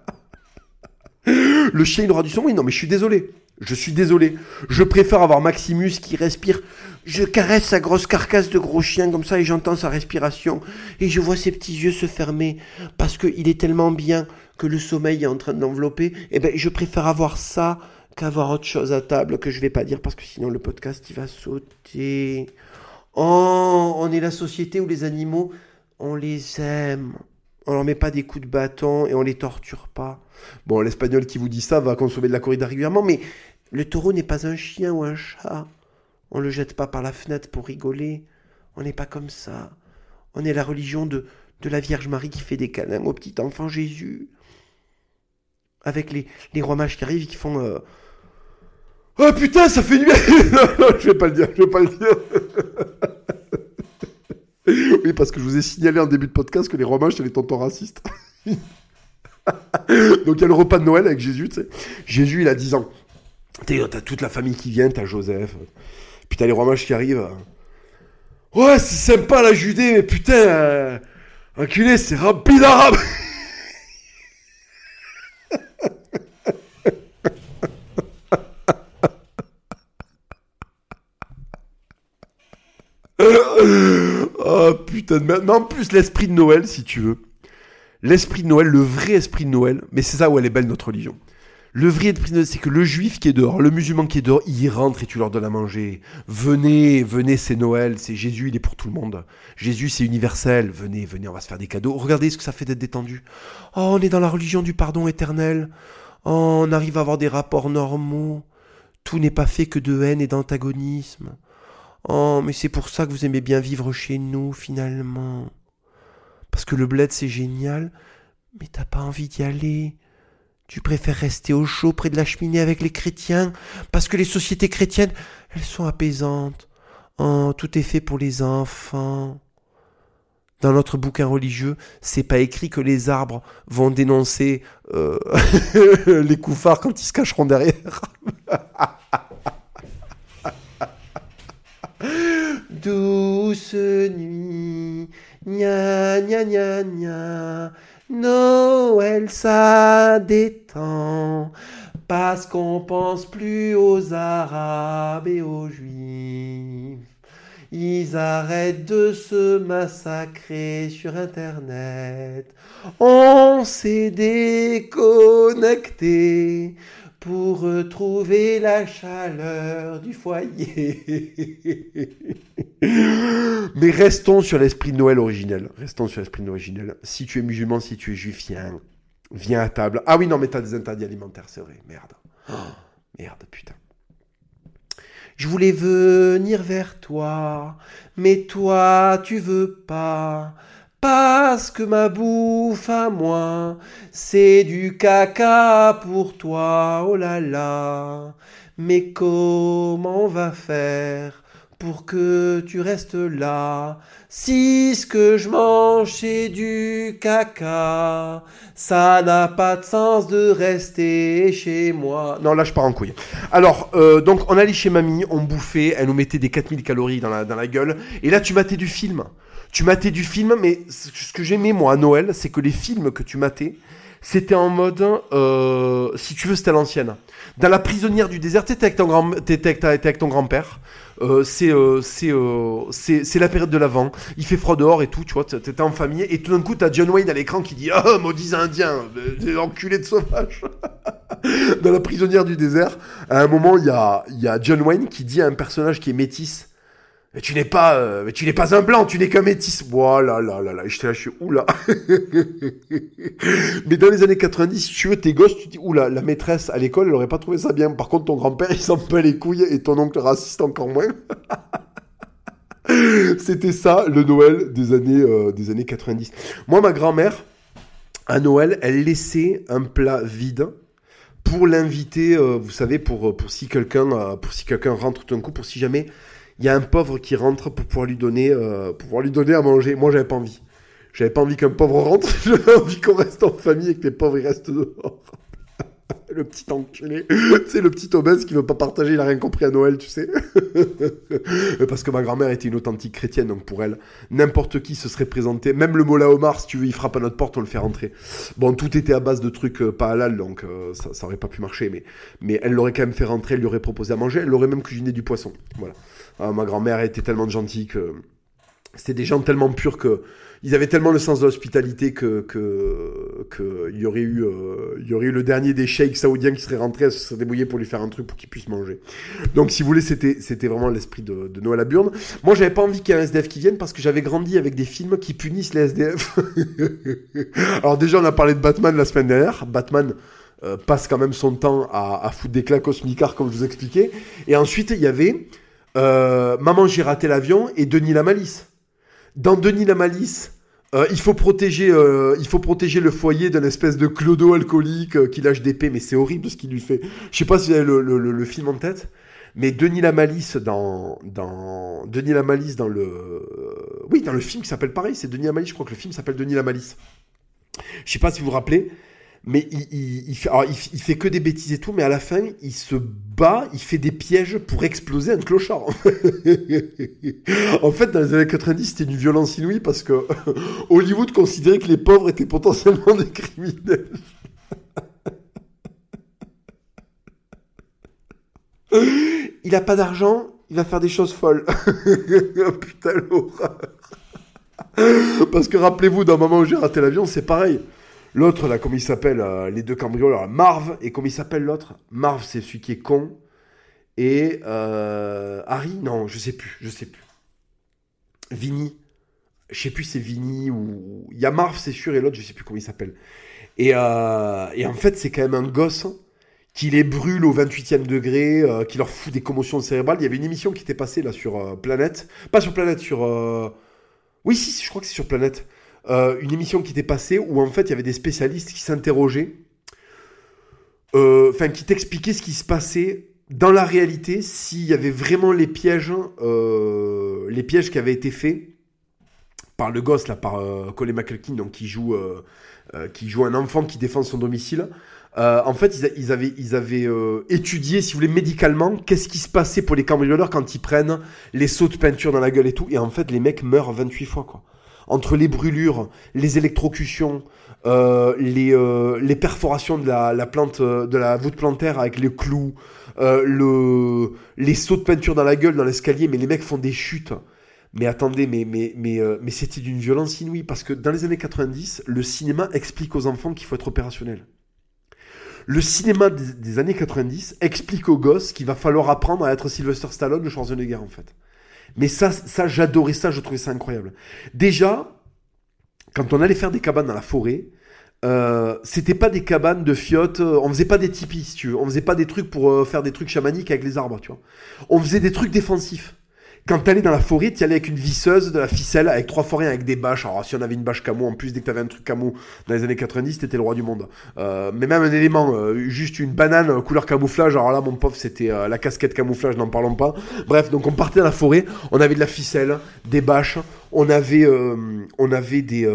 Le chien, il aura du saumon? Oui, non, mais je suis désolé. Je préfère avoir Maximus qui respire. Je caresse sa grosse carcasse de gros chien comme ça et j'entends sa respiration. Et je vois ses petits yeux se fermer parce qu'il est tellement bien que le sommeil est en train de l'envelopper. Eh ben, je préfère avoir ça qu'avoir autre chose à table que je vais pas dire parce que sinon le podcast, il va sauter. Oh, on est la société où les animaux, on les aime. On leur met pas des coups de bâton et on les torture pas. Bon, l'espagnol qui vous dit ça va consommer de la corrida régulièrement, mais le taureau n'est pas un chien ou un chat. On le jette pas par la fenêtre pour rigoler. On n'est pas comme ça. On est la religion de la Vierge Marie qui fait des câlins au petit enfant Jésus. Avec les rois mages qui arrivent et qui font... Oh putain, ça fait nuit. Non, je vais pas le dire. Oui, parce que je vous ai signalé en début de podcast que les rois mages, c'est les tontons racistes. Donc il y a le repas de Noël avec Jésus, tu sais. Jésus, il a 10 ans. T'as toute la famille qui vient, t'as Joseph. Puis t'as les rois mages qui arrivent. Ouais, c'est sympa la Judée, mais putain, enculé, c'est rempli d'arabes. Oh putain de merde. Mais en plus, l'esprit de Noël, si tu veux. L'esprit de Noël, le vrai esprit de Noël, mais c'est ça où elle est belle, notre religion. Le vrai esprit de Noël, c'est que le juif qui est dehors, le musulman qui est dehors, il rentre et tu leur donnes à manger. Venez, venez, c'est Noël, c'est Jésus, il est pour tout le monde. Jésus, c'est universel. Venez, venez, on va se faire des cadeaux. Regardez ce que ça fait d'être détendu. Oh, on est dans la religion du pardon éternel. Oh, on arrive à avoir des rapports normaux. Tout n'est pas fait que de haine et d'antagonisme. Oh, mais c'est pour ça que vous aimez bien vivre chez nous, finalement. Parce que le bled, c'est génial, mais t'as pas envie d'y aller. Tu préfères rester au chaud près de la cheminée avec les chrétiens, parce que les sociétés chrétiennes, elles sont apaisantes. Oh, tout est fait pour les enfants. Dans notre bouquin religieux, c'est pas écrit que les arbres vont dénoncer les koufars quand ils se cacheront derrière. Douce nuit, gna gna gna gna, Noël ça détend, parce qu'on pense plus aux Arabes et aux Juifs. Ils arrêtent de se massacrer sur Internet. On s'est déconnecté pour retrouver la chaleur du foyer. Mais restons sur l'esprit de Noël originel. Restons sur l'esprit de Noël originel. Si tu es musulman, si tu es juif, viens à table. Ah oui, non, mais t'as des interdits alimentaires, c'est vrai. Merde. Oh, merde, putain. Je voulais venir vers toi, mais toi, tu veux pas. Parce que ma bouffe à moi, c'est du caca pour toi, oh là là. Mais comment on va faire pour que tu restes là? Si ce que je mange c'est du caca, ça n'a pas de sens de rester chez moi. Non, là je pars en couille. Alors, donc on allait chez mamie, on bouffait, elle nous mettait des 4000 calories dans la gueule, et là tu matais du film. Tu matais du film, mais ce que j'aimais moi à Noël, c'est que les films que tu matais, c'était en mode, si tu veux, c'était à l'ancienne. Dans La prisonnière du désert, t'étais avec ton grand-père. C'est la période de l'Avent. Il fait froid dehors et tout, tu vois. T'étais en famille et tout d'un coup t'as John Wayne à l'écran qui dit oh maudits Indiens, des enculés de sauvages. Dans La prisonnière du désert, à un moment il y a John Wayne qui dit à un personnage qui est métis. Tu n'es pas un blanc, tu n'es qu'un métis. Voilà, là, j'étais là, je suis oula. Mais dans les années 90, si tu veux, tes gosses, tu dis oula, la maîtresse à l'école, elle aurait pas trouvé ça bien. Par contre, ton grand-père, il s'en bat les couilles et ton oncle raciste encore moins. C'était ça, le Noël des années 90. Moi, ma grand-mère, à Noël, elle laissait un plat vide pour l'inviter, vous savez, pour si quelqu'un rentre tout d'un coup, pour si jamais il y a un pauvre qui rentre pour pouvoir lui donner à manger. Moi, j'avais pas envie. J'avais pas envie qu'un pauvre rentre. J'avais envie qu'on reste en famille et que les pauvres, ils restent dehors. Le petit enculé. C'est le petit obèse qui veut pas partager, il a rien compris à Noël, tu sais. Parce que ma grand-mère était une authentique chrétienne, donc pour elle, n'importe qui se serait présenté. Même le Mola Omar, si tu veux, il frappe à notre porte, on le fait rentrer. Bon, tout était à base de trucs pas halal, donc ça aurait pas pu marcher. Mais elle l'aurait quand même fait rentrer, elle lui aurait proposé à manger, elle l'aurait même cuisiné du poisson. Voilà. Ma grand-mère était tellement gentille que c'était des gens tellement purs que ils avaient tellement le sens de l'hospitalité que il y aurait eu le dernier des sheikhs saoudiens qui serait rentré à se débrouiller pour lui faire un truc pour qu'il puisse manger. Donc si vous voulez, c'était vraiment l'esprit de Noël à Burne. Moi, j'avais pas envie qu'il y ait un SDF qui vienne parce que j'avais grandi avec des films qui punissent les SDF. Alors déjà, on a parlé de Batman la semaine dernière. Batman passe quand même son temps à foutre des claques au smicard comme je vous expliquais. Et ensuite, il y avait Maman, j'ai raté l'avion et Denis la Malice. Dans Denis la Malice, il faut protéger le foyer d'un espèce de clodo alcoolique qui lâche des pets, mais c'est horrible ce qu'il lui fait. Je sais pas si vous avez le film en tête, mais Denis la Malice dans le film qui s'appelle pareil, c'est Denis la Malice, je crois que le film s'appelle Denis la Malice. Je sais pas si vous vous rappelez, mais il fait que des bêtises et tout, mais à la fin, il se bat, il fait des pièges pour exploser un clochard. En fait, dans les années 90, c'était une violence inouïe parce que Hollywood considérait que les pauvres étaient potentiellement des criminels. Il a pas d'argent, il va faire des choses folles. Putain, l'horreur. Parce que rappelez-vous, dans Maman où j'ai raté l'avion, c'est pareil. L'autre, là, comment il s'appelle, les deux cambrioleurs, Marv, et comment il s'appelle l'autre? Marv, c'est celui qui est con. Et Harry, non, je sais plus. Vinny, je sais plus c'est Vinny ou... Il y a Marv, c'est sûr, et l'autre, je sais plus comment il s'appelle. Et en fait, c'est quand même un gosse qui les brûle au 28e degré, qui leur fout des commotions cérébrales. Il y avait une émission qui était passée là sur Planète. Pas sur Planète, sur... Oui, si, je crois que c'est sur Planète. Une émission qui était passée où en fait, il y avait des spécialistes qui s'interrogeaient, qui t'expliquaient ce qui se passait dans la réalité, s'il y avait vraiment les pièges qui avaient été faits par le gosse, là, par Colin McCulkin, donc qui joue un enfant qui défend son domicile. En fait, ils avaient étudié, si vous voulez, médicalement, qu'est-ce qui se passait pour les cambrioleurs quand ils prennent les seaux de peinture dans la gueule et tout. Et en fait, les mecs meurent 28 fois, quoi. Entre les brûlures, les électrocutions, les perforations de la plante, de la voûte plantaire avec les clous, les seaux de peinture dans la gueule, dans l'escalier, mais les mecs font des chutes. Mais attendez, mais c'était d'une violence inouïe, parce que dans les années 90, le cinéma explique aux enfants qu'il faut être opérationnel. Le cinéma des années 90 explique aux gosses qu'il va falloir apprendre à être Sylvester Stallone ou Schwarzenegger, en fait. Mais ça, j'adorais ça, je trouvais ça incroyable. Déjà, quand on allait faire des cabanes dans la forêt, c'était pas des cabanes de fiottes, on faisait pas des tipis, si tu veux. On faisait pas des trucs pour faire des trucs chamaniques avec les arbres, tu vois. On faisait des trucs défensifs. Quand t'allais dans la forêt, t'y allais avec une visseuse, de la ficelle, avec 3 fois rien, avec des bâches. Alors, si on avait une bâche camo, en plus, dès que t'avais un truc camo dans les années 90, t'étais le roi du monde. Mais même un élément, juste une banane couleur camouflage, alors là, mon pauvre, c'était la casquette camouflage, n'en parlons pas. Bref, donc on partait dans la forêt, on avait de la ficelle, des bâches, on avait des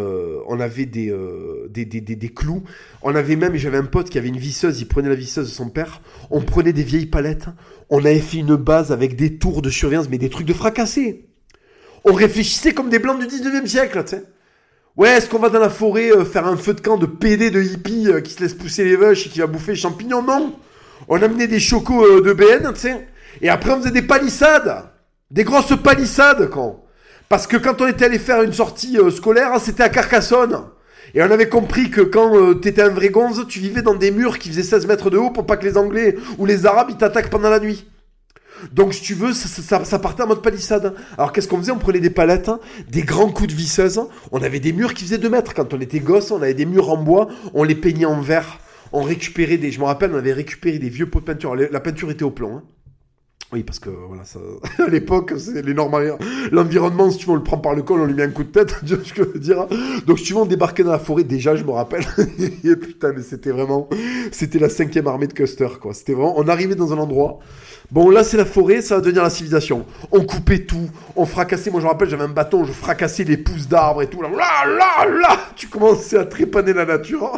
clous. On avait même, j'avais un pote qui avait une visseuse, il prenait la visseuse de son père, on prenait des vieilles palettes, on avait fait une base avec des tours de surveillance, mais des trucs de fracassés. On réfléchissait comme des blancs du 19e siècle, tu sais. Ouais, est-ce qu'on va dans la forêt faire un feu de camp de PD, de hippie qui se laisse pousser les vaches et qui va bouffer les champignons? Non. On amenait des chocos de BN, tu sais. Et après, on faisait des palissades. Des grosses palissades, quand. Parce que quand on était allé faire une sortie scolaire, c'était à Carcassonne. Et on avait compris que quand t'étais un vrai gonze, tu vivais dans des murs qui faisaient 16 mètres de haut pour pas que les Anglais ou les Arabes ils t'attaquent pendant la nuit. Donc si tu veux, ça partait en mode palissade. Alors qu'est-ce qu'on faisait? On prenait des palettes, des grands coups de visseuse. On avait des murs qui faisaient 2 mètres. Quand on était gosse, on avait des murs en bois, on les peignait en vert. On récupérait je me rappelle, on avait récupéré des vieux pots de peinture. La peinture était au plomb, hein. Oui, parce que voilà, ça, à l'époque, c'est les normes. L'environnement, si tu veux, on le prend par le col, on lui met un coup de tête, tu vois ce que je veux dire. Donc, si tu veux, on débarquait dans la forêt, déjà, je me rappelle. Et putain, mais c'était la 5e armée de Custer, quoi. C'était vraiment, on arrivait dans un endroit. Bon, là, c'est la forêt, ça va devenir la civilisation. On coupait tout, on fracassait. Moi, je me rappelle, j'avais un bâton, je fracassais les pousses d'arbres et tout. Là, tu commençais à trépaner la nature.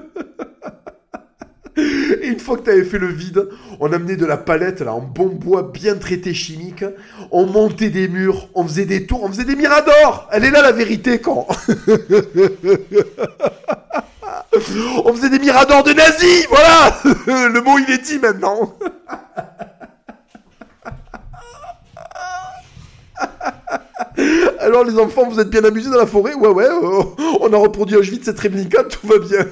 Et une fois que t'avais fait le vide, on amenait de la palette là en bon bois bien traité chimique, on montait des murs, on faisait des tours, on faisait des miradors. Elle est là la vérité quand. On faisait des miradors de nazis, voilà. Le mot il est dit maintenant. Alors les enfants, vous êtes bien amusés dans la forêt? Ouais, on a reproduit Auschwitz et Treblinka, tout va bien.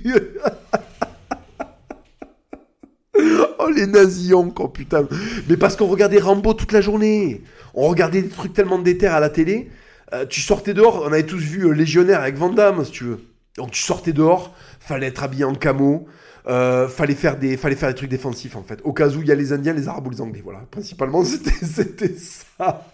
Oh les nazillons, quoi, putain. Mais parce qu'on regardait Rambo toute la journée. On regardait des trucs tellement déter à la télé. Tu sortais dehors, on avait tous vu Légionnaire avec Van Damme, si tu veux. Donc tu sortais dehors, fallait être habillé en camo, fallait faire des trucs défensifs en fait. Au cas où il y a les Indiens, les Arabes ou les Anglais, voilà. Principalement c'était ça.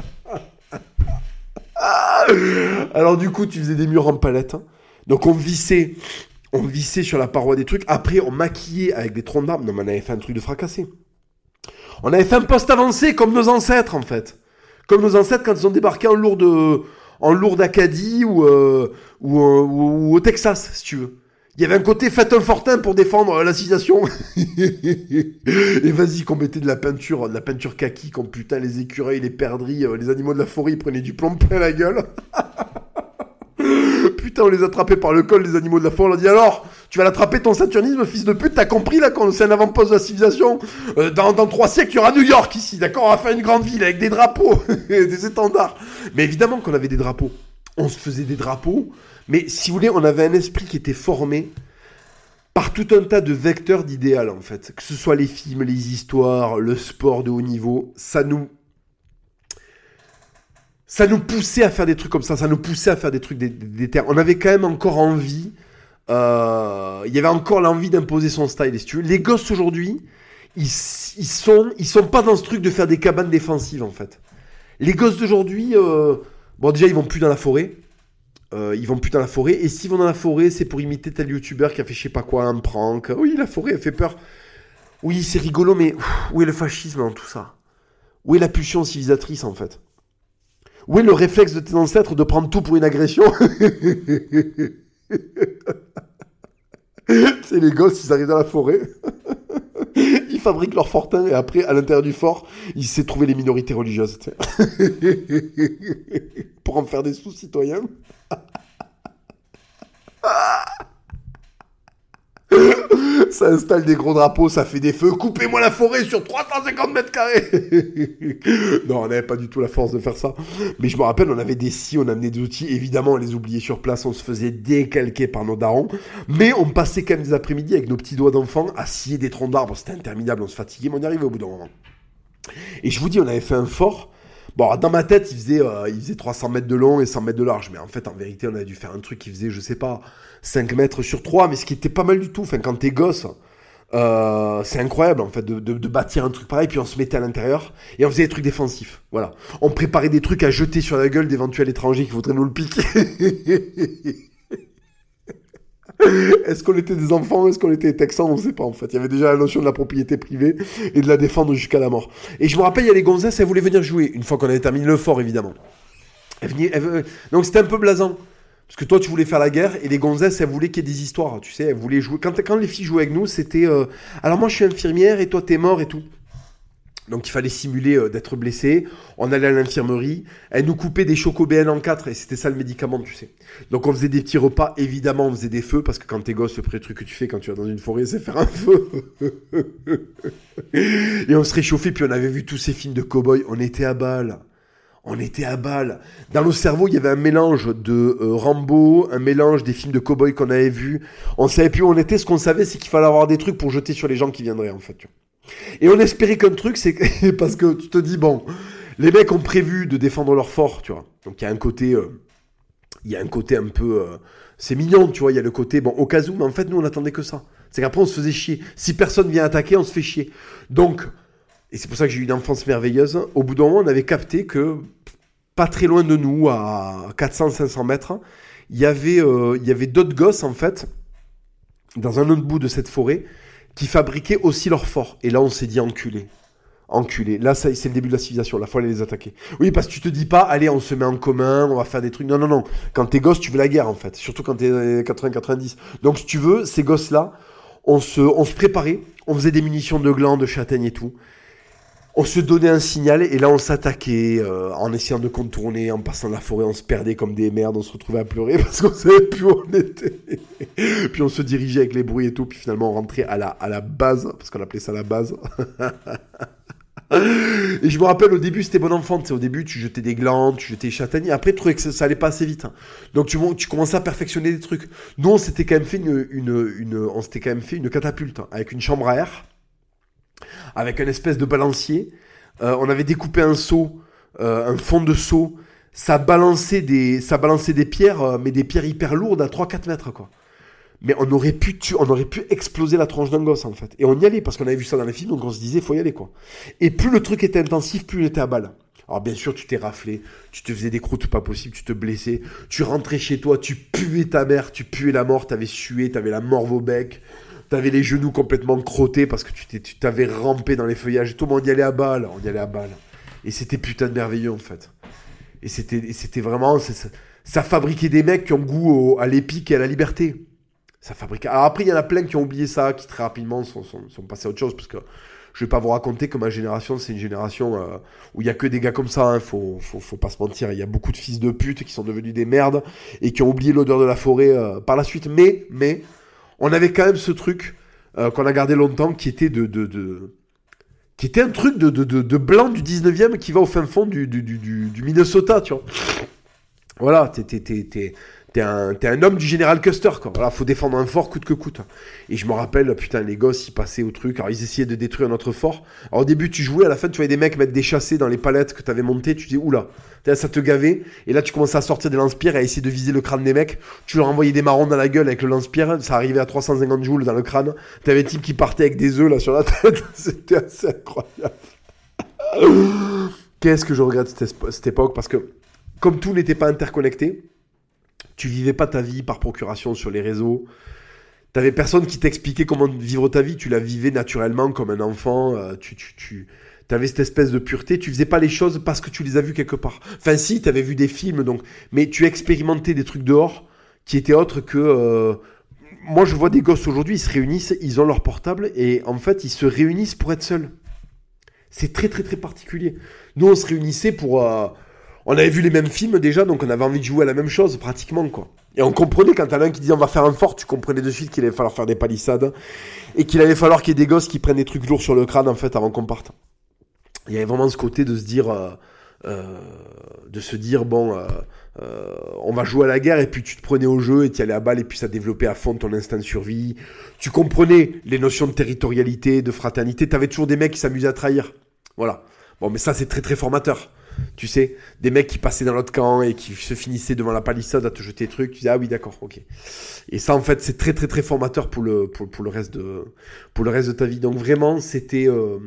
Alors du coup, tu faisais des murs en palette. Donc on vissait sur la paroi des trucs. Après, on maquillait avec des troncs d'arbres. Non, mais on avait fait un truc de fracassé. On avait fait un poste avancé comme nos ancêtres, en fait. Comme nos ancêtres quand ils ont débarqué en lourde Acadie ou au Texas, si tu veux. Il y avait un côté faites un fortin pour défendre la civilisation. Et vas-y, qu'on mettait de la peinture kaki, qu'on putain les écureuils, les perdrix, les animaux de la forêt, ils prenaient du plomb plein la gueule. Putain, on les attrapait par le col, les animaux de la forêt. On leur dit alors, tu vas l'attraper ton saturnisme, fils de pute, t'as compris là quand c'est un avant-poste de la civilisation. Dans 3 siècles, il y aura New York ici, d'accord? On va faire une grande ville avec des drapeaux et des étendards. Mais évidemment qu'on avait des drapeaux. on se faisait des drapeaux, mais si vous voulez, on avait un esprit qui était formé par tout un tas de vecteurs d'idéal, en fait. Que ce soit les films, les histoires, le sport de haut niveau, ça nous poussait à faire des trucs comme ça nous poussait à faire des trucs déter. On avait quand même encore envie, il y avait encore l'envie d'imposer son style, si tu veux. Les gosses aujourd'hui, ils sont pas dans ce truc de faire des cabanes défensives, en fait. Les gosses d'aujourd'hui, bon, déjà, ils vont plus dans la forêt. Et s'ils vont dans la forêt, c'est pour imiter tel youtubeur qui a fait je sais pas quoi, un prank. Oui, la forêt, elle fait peur. Oui, c'est rigolo, mais où est le fascisme dans tout ça? Où est la pulsion civilisatrice, en fait? Où est le réflexe de tes ancêtres de prendre tout pour une agression? C'est les gosses, ils arrivent dans la forêt. Ils fabriquent leur fortin et après, à l'intérieur du fort, ils essaient de trouver les minorités religieuses. Pour en faire des sous-citoyens. Ça installe des gros drapeaux, ça fait des feux. Coupez-moi la forêt sur 350 mètres carrés. Non, on n'avait pas du tout la force de faire ça. Mais je me rappelle, on avait des scies, on amenait des outils. Évidemment, on les oubliait sur place, on se faisait décalquer par nos darons. Mais on passait quand même des après-midi avec nos petits doigts d'enfant à scier des troncs d'arbres. C'était interminable, on se fatiguait, mais on y arrivait au bout d'un moment. Et je vous dis, on avait fait un fort. Bon, dans ma tête, il faisait 300 mètres de long et 100 mètres de large. Mais en fait, en vérité, on avait dû faire un truc qui faisait, je sais pas, 5 mètres sur 3, mais ce qui était pas mal du tout. Enfin, quand t'es gosse, c'est incroyable, en fait, de bâtir un truc pareil, puis on se mettait à l'intérieur, et on faisait des trucs défensifs. Voilà. On préparait des trucs à jeter sur la gueule d'éventuels étrangers qui voudraient nous le piquer. Est-ce qu'on était des enfants, est-ce qu'on était des Texans, on ne sait pas en fait. Il y avait déjà la notion de la propriété privée et de la défendre jusqu'à la mort. Et je me rappelle, il y a les gonzesses, elles voulaient venir jouer, une fois qu'on avait terminé le fort évidemment. Donc c'était un peu blasant. Parce que toi tu voulais faire la guerre et les gonzesses elles voulaient qu'il y ait des histoires, tu sais, elles voulaient jouer. Quand les filles jouaient avec nous, c'était alors moi je suis infirmière et toi t'es mort et tout. Donc il fallait simuler d'être blessé. On allait à l'infirmerie. Elle nous coupait des chocobéennes en 4 et c'était ça le médicament, tu sais. Donc on faisait des petits repas. Évidemment, on faisait des feux parce que quand t'es gosse, le premier truc que tu fais quand tu vas dans une forêt, c'est faire un feu. Et on se réchauffait. Puis on avait vu tous ces films de cow-boys. On était à balle. Dans nos cerveaux, il y avait un mélange de Rambo, un mélange des films de cow-boys qu'on avait vus. On savait plus où on était. Ce qu'on savait, c'est qu'il fallait avoir des trucs pour jeter sur les gens qui viendraient, en fait. Tu vois. Et on espérait qu'un truc, c'est parce que tu te dis, bon, les mecs ont prévu de défendre leur fort, tu vois. Donc il y a un côté un peu, c'est mignon, tu vois. Il y a le côté, bon, au cas où, mais en fait, nous, on attendait que ça. C'est qu'après, on se faisait chier. Si personne vient attaquer, on se fait chier. Donc, et c'est pour ça que j'ai eu une enfance merveilleuse. Au bout d'un moment, on avait capté que, pas très loin de nous, à 400-500 mètres, il y avait d'autres gosses, en fait, dans un autre bout de cette forêt, qui fabriquaient aussi leur fort. Et là, on s'est dit enculé. Là, c'est le début de la civilisation. Là, faut aller les attaquer. Oui, parce que tu te dis pas, allez, on se met en commun, on va faire des trucs. Non. Quand t'es gosse, tu veux la guerre, en fait. Surtout quand t'es 80-90. Donc, si tu veux, ces gosses-là, on se préparait. On faisait des munitions de gland, de châtaigne et tout. On se donnait un signal et là on s'attaquait en essayant de contourner, en passant la forêt, on se perdait comme des merdes, on se retrouvait à pleurer parce qu'on savait plus où on était. Puis on se dirigeait avec les bruits et tout, puis finalement on rentrait à la base, parce qu'on appelait ça la base. Et je me rappelle au début c'était bon enfant, tu sais, au début tu jetais des glands, tu jetais des châtaignes, et après tu trouvais que ça allait pas assez vite. Hein. Donc tu commençais à perfectionner des trucs. Nous on s'était quand même fait une catapulte hein, avec une chambre à air. Avec un espèce de balancier. On avait découpé un seau, un fond de seau. Ça balançait des pierres, mais des pierres hyper lourdes à 3-4 mètres, quoi. Mais on aurait pu exploser la tronche d'un gosse, en fait. Et on y allait, parce qu'on avait vu ça dans les films, donc on se disait, faut y aller, quoi. Et plus le truc était intensif, plus il était à balle. Alors bien sûr, tu t'es raflé, tu te faisais des croûtes pas possibles, tu te blessais, tu rentrais chez toi, tu puais ta mère, tu puais la mort, t'avais sué, t'avais la morve au bec. T'avais les genoux complètement crottés parce que tu t'avais rampé dans les feuillages et tout, mais on y allait à balle. Et c'était putain de merveilleux, en fait. Et c'était vraiment... Ça fabriquait des mecs qui ont goût à l'épique et à la liberté. Ça fabriquait... Alors après, il y en a plein qui ont oublié ça, qui très rapidement sont passés à autre chose, parce que je vais pas vous raconter que ma génération, c'est une génération où il y a que des gars comme ça, hein, faut pas se mentir. Il y a beaucoup de fils de pute qui sont devenus des merdes et qui ont oublié l'odeur de la forêt par la suite. Mais on avait quand même ce truc qu'on a gardé longtemps, qui était qui était un truc de blanc du 19e qui va au fin fond du Minnesota, tu vois. Voilà, t'es un homme du général Custer, quoi. Voilà, faut défendre un fort coûte que coûte. Et je me rappelle, putain, les gosses, ils passaient au truc. Alors, ils essayaient de détruire notre fort. Alors, au début, tu jouais, à la fin, tu voyais des mecs mettre des chassés dans les palettes que t'avais montées. Tu dis, oula, ça te gavait. Et là, tu commençais à sortir des lance-pierres et à essayer de viser le crâne des mecs. Tu leur envoyais des marrons dans la gueule avec le lance-pierre. Ça arrivait à 350 joules dans le crâne. T'avais des types qui partaient avec des œufs, là, sur la tête. C'était assez incroyable. Qu'est-ce que je regrette cette époque, parce que, comme tout n'était pas interconnecté, tu vivais pas ta vie par procuration sur les réseaux. T'avais personne qui t'expliquait comment vivre ta vie. Tu la vivais naturellement comme un enfant. T'avais cette espèce de pureté. Tu faisais pas les choses parce que tu les as vues quelque part. Enfin si, t'avais vu des films, donc, mais tu expérimentais des trucs dehors qui étaient autres que... Moi, je vois des gosses aujourd'hui, ils se réunissent, ils ont leur portable et en fait, ils se réunissent pour être seuls. C'est très très très particulier. Nous, on se réunissait pour... On avait vu les mêmes films déjà, donc on avait envie de jouer à la même chose, pratiquement, quoi. Et on comprenait, quand t'as l'un qui disait on va faire un fort, tu comprenais de suite qu'il allait falloir faire des palissades, et qu'il allait falloir qu'il y ait des gosses qui prennent des trucs lourds sur le crâne, en fait, avant qu'on parte. Il y avait vraiment ce côté de se dire, on va jouer à la guerre, et puis tu te prenais au jeu, et tu allais à balle, et puis ça développait à fond ton instinct de survie. Tu comprenais les notions de territorialité, de fraternité, t'avais toujours des mecs qui s'amusaient à trahir. Voilà. Bon, mais ça, c'est très très formateur. Tu sais, des mecs qui passaient dans l'autre camp et qui se finissaient devant la palissade à te jeter des trucs, tu dis ah oui d'accord, ok. Et ça en fait c'est très très très formateur pour le reste de ta vie. Donc vraiment c'était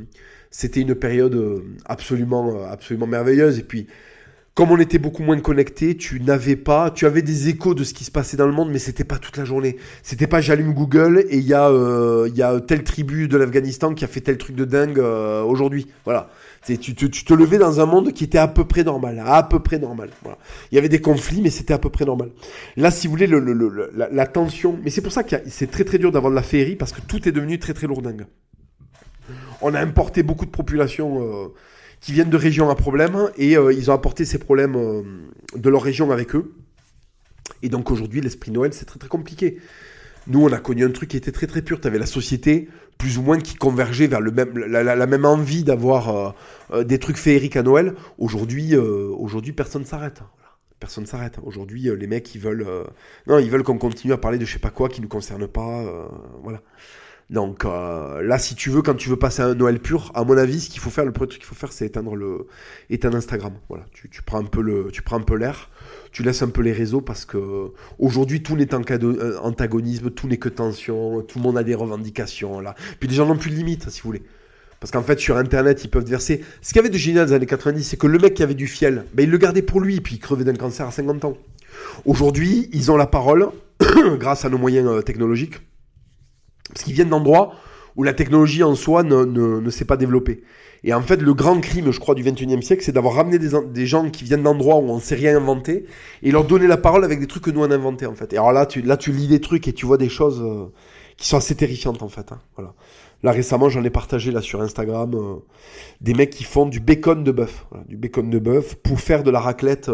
une période absolument merveilleuse. Et puis comme on était beaucoup moins connectés, tu avais des échos de ce qui se passait dans le monde, mais c'était pas toute la journée. C'était pas j'allume Google et il y a telle tribu de l'Afghanistan qui a fait tel truc de dingue aujourd'hui. Voilà. Tu te levais dans un monde qui était à peu près normal. Voilà. Il y avait des conflits, mais c'était à peu près normal. Là, si vous voulez, la tension... Mais c'est pour ça que c'est très très dur d'avoir de la féerie, parce que tout est devenu très très lourdingue. On a importé beaucoup de populations qui viennent de régions à problème, et ils ont apporté ces problèmes de leur région avec eux. Et donc aujourd'hui, l'esprit Noël, c'est très très compliqué. Nous, on a connu un truc qui était très très pur. T'avais la société, plus ou moins, qui convergeait vers la même envie d'avoir des trucs féeriques à Noël. Aujourd'hui, personne ne s'arrête. Voilà. Personne ne s'arrête. Aujourd'hui, les mecs, ils veulent qu'on continue à parler de je sais pas quoi qui ne nous concerne pas. Voilà. Donc là, si tu veux, quand tu veux passer un Noël pur, à mon avis, le premier truc qu'il faut faire, c'est éteindre Instagram. Voilà, tu prends un peu l'air, tu laisses un peu les réseaux, parce que aujourd'hui tout n'est antagonisme, tout n'est que tension, tout le monde a des revendications là. Puis les gens n'ont plus de limites, si vous voulez. Parce qu'en fait, sur Internet, ils peuvent verser. Ce qu'il y avait de génial dans les années 90, c'est que le mec qui avait du fiel, il le gardait pour lui, puis il crevait d'un cancer à 50 ans. Aujourd'hui, ils ont la parole, grâce à nos moyens technologiques. Parce qu'ils viennent d'endroits où la technologie en soi ne s'est pas développée. Et en fait, le grand crime, je crois, du 21e siècle, c'est d'avoir ramené des gens qui viennent d'endroits où on ne sait rien inventer, et leur donner la parole avec des trucs que nous on a inventés, en fait. Et alors là, tu lis des trucs et tu vois des choses qui sont assez terrifiantes, en fait. Hein. Voilà. Là, récemment, j'en ai partagé là sur Instagram des mecs qui font du bacon de bœuf. Voilà, du bacon de bœuf pour faire de la raclette...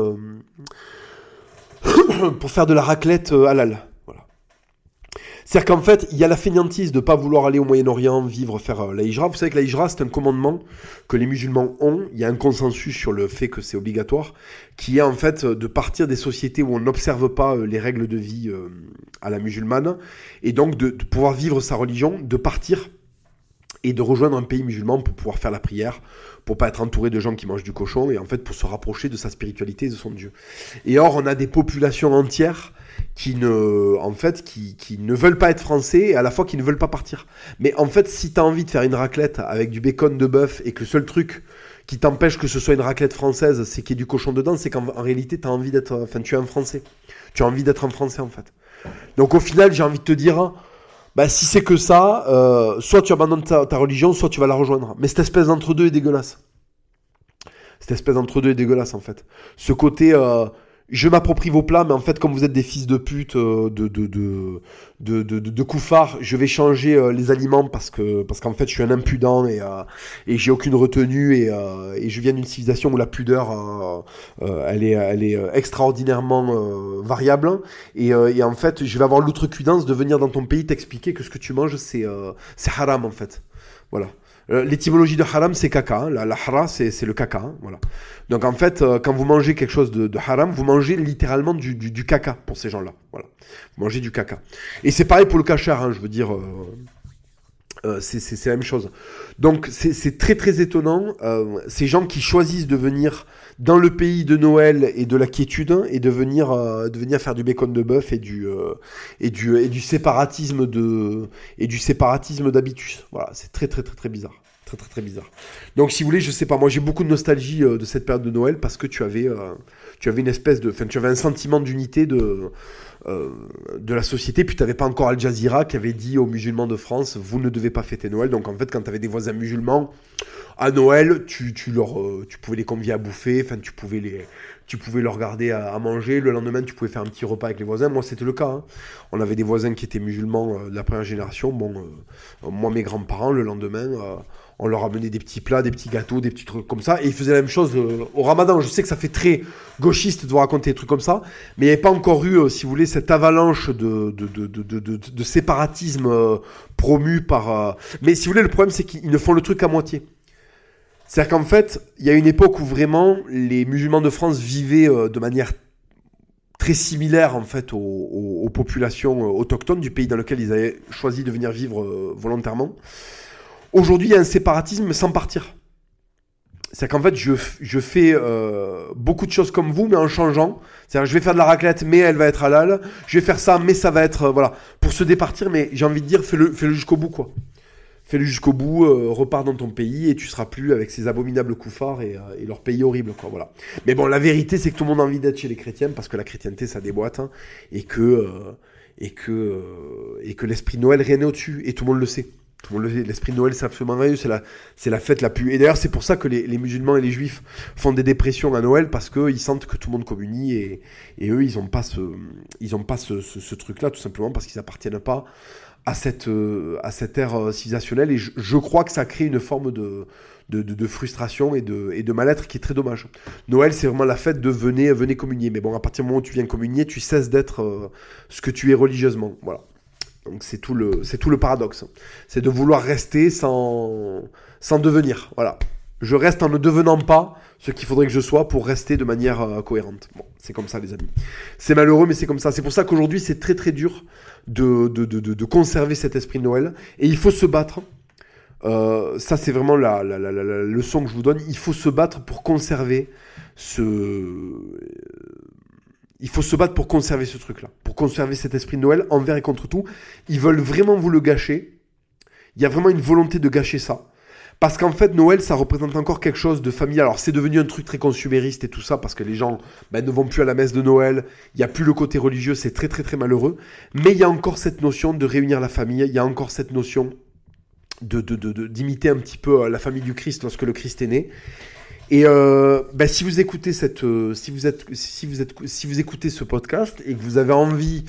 halal. C'est-à-dire qu'en fait, il y a la fainéantise de ne pas vouloir aller au Moyen-Orient, faire la hijra. Vous savez que la hijra, c'est un commandement que les musulmans ont. Il y a un consensus sur le fait que c'est obligatoire, qui est en fait de partir des sociétés où on n'observe pas les règles de vie à la musulmane, et donc de pouvoir vivre sa religion, de partir et de rejoindre un pays musulman pour pouvoir faire la prière, pour pas être entouré de gens qui mangent du cochon, et en fait pour se rapprocher de sa spiritualité et de son Dieu. Et or, on a des populations entières qui ne veulent pas être français, et à la fois qui ne veulent pas partir. Mais en fait, si t'as envie de faire une raclette avec du bacon de bœuf, et que le seul truc qui t'empêche que ce soit une raclette française, c'est qu'il y ait du cochon dedans, c'est qu'en réalité, tu es un Français. Tu as envie d'être un Français, en fait. Donc au final, j'ai envie de te dire, si c'est que ça, soit tu abandonnes ta religion, soit tu vas la rejoindre. Mais cette espèce d'entre-deux est dégueulasse. En fait. Ce côté... je m'approprie vos plats, mais en fait, comme vous êtes des fils de pute, de koufars, je vais changer les aliments parce qu'en fait, je suis un impudent et j'ai aucune retenue, et je viens d'une civilisation où la pudeur, elle est extraordinairement variable, et en fait, je vais avoir l'outrecuidance de venir dans ton pays t'expliquer que ce que tu manges, c'est haram, en fait. Voilà. L'étymologie de haram, c'est caca. Hein. La hara, c'est le caca. Hein, voilà. Donc en fait, quand vous mangez quelque chose de haram, vous mangez littéralement du caca pour ces gens-là. Voilà. Vous mangez du caca. Et c'est pareil pour le kasher, hein, je veux dire... c'est la même chose. Donc c'est très très étonnant, ces gens qui choisissent de venir dans le pays de Noël et de la quiétude et de venir faire du bacon de bœuf et du séparatisme d'habitus. Voilà, c'est très très très très bizarre. Très très très bizarre. Donc si vous voulez, je sais pas, moi j'ai beaucoup de nostalgie de cette période de Noël parce que tu avais une espèce de, enfin tu avais un sentiment d'unité de la société, puis tu n'avais pas encore Al Jazeera qui avait dit aux musulmans de France, vous ne devez pas fêter Noël. Donc en fait, quand tu avais des voisins musulmans, à Noël, tu pouvais les convier à bouffer, enfin tu pouvais leur garder à manger. Le lendemain, tu pouvais faire un petit repas avec les voisins. Moi, c'était le cas. Hein. On avait des voisins qui étaient musulmans de la première génération. Bon, moi, mes grands-parents, le lendemain, on leur amenait des petits plats, des petits gâteaux, des petits trucs comme ça. Et ils faisaient la même chose au Ramadan. Je sais que ça fait très gauchiste de vous raconter des trucs comme ça, mais il n'y avait pas encore eu, si vous voulez, cette avalanche de séparatisme promu par... Mais si vous voulez, le problème, c'est qu'ils ne font le truc à moitié. C'est-à-dire qu'en fait, il y a une époque où vraiment les musulmans de France vivaient de manière très similaire en fait aux populations autochtones du pays dans lequel ils avaient choisi de venir vivre volontairement. Aujourd'hui, il y a un séparatisme sans partir. C'est-à-dire qu'en fait, je fais beaucoup de choses comme vous, mais en changeant. C'est-à-dire que je vais faire de la raclette, mais elle va être halal. Je vais faire ça, mais ça va être... voilà, pour se départir, mais j'ai envie de dire, fais-le jusqu'au bout, quoi. Fais-le jusqu'au bout, repars dans ton pays et tu seras plus avec ces abominables koufars et leur pays horrible, quoi, voilà. Mais bon, la vérité, c'est que tout le monde a envie d'être chez les chrétiens parce que la chrétienté, ça déboîte, hein, et que l'esprit de Noël, rien n'est au-dessus, et tout le monde le sait. Tout le monde le sait. L'esprit de Noël, c'est absolument merveilleux, c'est la fête la plus... Et d'ailleurs, c'est pour ça que les musulmans et les juifs font des dépressions à Noël, parce qu'ils sentent que tout le monde communie, et eux, ils ont pas ce truc-là, tout simplement parce qu'ils appartiennent pas à cette ère civilisationnelle, et je crois que ça crée une forme de frustration et de mal-être qui est très dommage. Noël, c'est vraiment la fête de venez communier, mais bon, à partir du moment où tu viens communier, tu cesses d'être ce que tu es religieusement, voilà. Donc c'est tout le paradoxe, c'est de vouloir rester sans devenir, voilà. Je reste en ne devenant pas ce qu'il faudrait que je sois pour rester de manière cohérente. Bon, c'est comme ça, les amis. C'est malheureux, mais c'est comme ça. C'est pour ça qu'aujourd'hui, c'est très très dur de conserver cet esprit de Noël. Et il faut se battre. Ça, c'est vraiment la leçon que je vous donne. Il faut se battre pour conserver il faut se battre pour conserver ce truc-là. Pour conserver cet esprit de Noël envers et contre tout. Ils veulent vraiment vous le gâcher. Il y a vraiment une volonté de gâcher ça. Parce qu'en fait, Noël, ça représente encore quelque chose de familial. Alors, c'est devenu un truc très consumériste et tout ça, parce que les gens ne vont plus à la messe de Noël. Il n'y a plus le côté religieux, c'est très, très, très malheureux. Mais il y a encore cette notion de réunir la famille. Il y a encore cette notion d'imiter un petit peu la famille du Christ lorsque le Christ est né. Et si vous écoutez si vous écoutez ce podcast et que vous avez envie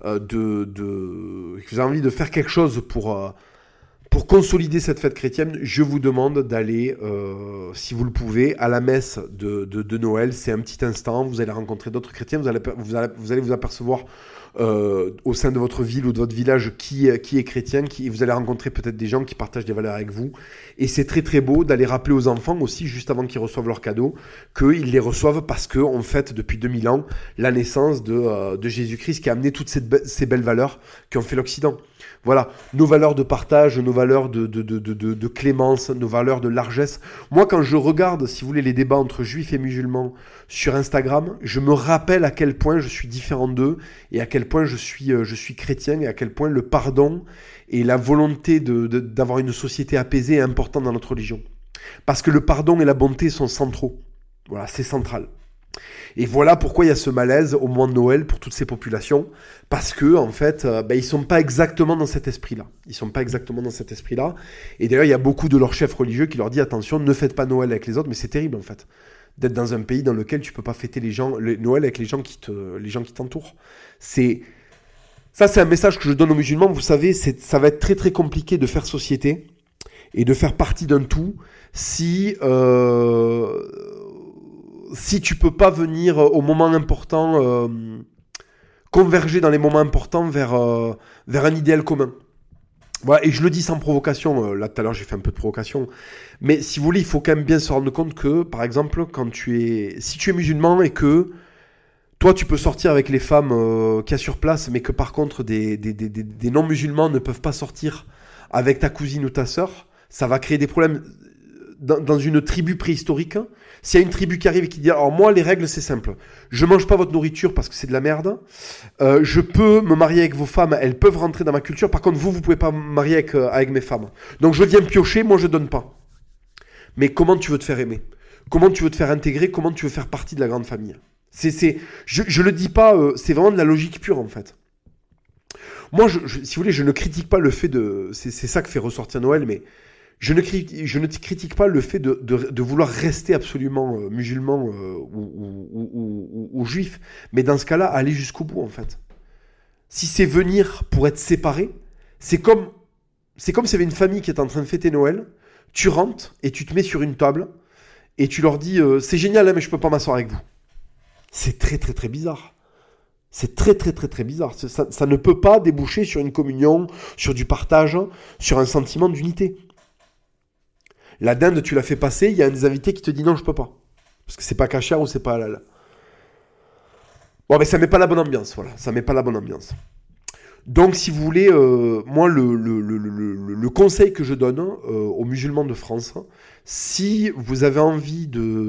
de faire quelque chose pour consolider cette fête chrétienne, je vous demande d'aller, si vous le pouvez, à la messe de Noël. C'est un petit instant, vous allez rencontrer d'autres chrétiens, vous allez vous apercevoir au sein de votre ville ou de votre village qui est chrétien, et vous allez rencontrer peut-être des gens qui partagent des valeurs avec vous. Et c'est très très beau d'aller rappeler aux enfants aussi, juste avant qu'ils reçoivent leurs cadeaux, qu'ils les reçoivent parce qu'on fête depuis 2000 ans la naissance de Jésus-Christ, qui a amené toutes ces belles valeurs qui ont fait l'Occident. Voilà, nos valeurs de partage, nos valeurs de clémence, nos valeurs de largesse. Moi, quand je regarde, si vous voulez, les débats entre juifs et musulmans sur Instagram, je me rappelle à quel point je suis différent d'eux et à quel point je suis chrétien, et à quel point le pardon et la volonté d'avoir une société apaisée est important dans notre religion. Parce que le pardon et la bonté sont centraux. Voilà, c'est central. Et voilà pourquoi il y a ce malaise au moment de Noël pour toutes ces populations, parce que en fait, ils sont pas exactement dans cet esprit-là. Ils sont pas exactement dans cet esprit-là. Et d'ailleurs, il y a beaucoup de leurs chefs religieux qui leur disent attention, ne faites pas Noël avec les autres, mais c'est terrible en fait d'être dans un pays dans lequel tu peux pas fêter Noël avec les gens qui t'entourent. C'est un message que je donne aux musulmans. Vous savez, ça va être très très compliqué de faire société et de faire partie d'un tout si tu peux pas venir au moment important, converger dans les moments importants vers un idéal commun. Voilà, et je le dis sans provocation, là tout à l'heure j'ai fait un peu de provocation, mais si vous voulez, il faut quand même bien se rendre compte que, par exemple, si tu es musulman et que toi tu peux sortir avec les femmes qu'il y a sur place, mais que par contre des non-musulmans ne peuvent pas sortir avec ta cousine ou ta sœur, ça va créer des problèmes dans une tribu préhistorique. S'il y a une tribu qui arrive et qui dit, alors moi les règles c'est simple, je mange pas votre nourriture parce que c'est de la merde, je peux me marier avec vos femmes, elles peuvent rentrer dans ma culture, par contre vous pouvez pas me marier avec mes femmes. Donc je viens piocher, moi je donne pas. Mais comment tu veux te faire aimer? Comment tu veux te faire intégrer? Comment tu veux faire partie de la grande famille? Je le dis pas, c'est vraiment de la logique pure en fait. Moi, si vous voulez, je ne critique pas le fait de... C'est ça que fait ressortir Noël, mais je ne critique pas le fait de vouloir rester absolument musulman ou juif. Mais dans ce cas-là, aller jusqu'au bout, en fait. Si c'est venir pour être séparé, c'est comme s'il y avait une famille qui est en train de fêter Noël. Tu rentres et tu te mets sur une table et tu leur dis c'est génial, hein, mais je peux pas m'asseoir avec vous. C'est très, très, très bizarre. C'est très, très, très, très bizarre. Ça ne peut pas déboucher sur une communion, sur du partage, sur un sentiment d'unité. La dinde, tu l'as fait passer, il y a un des invités qui te dit non, je peux pas. Parce que c'est pas kasher ou c'est pas halal. Bon, mais ça met pas la bonne ambiance, voilà. Ça met pas la bonne ambiance. Donc, si vous voulez, moi, le conseil que je donne aux musulmans de France, si vous avez envie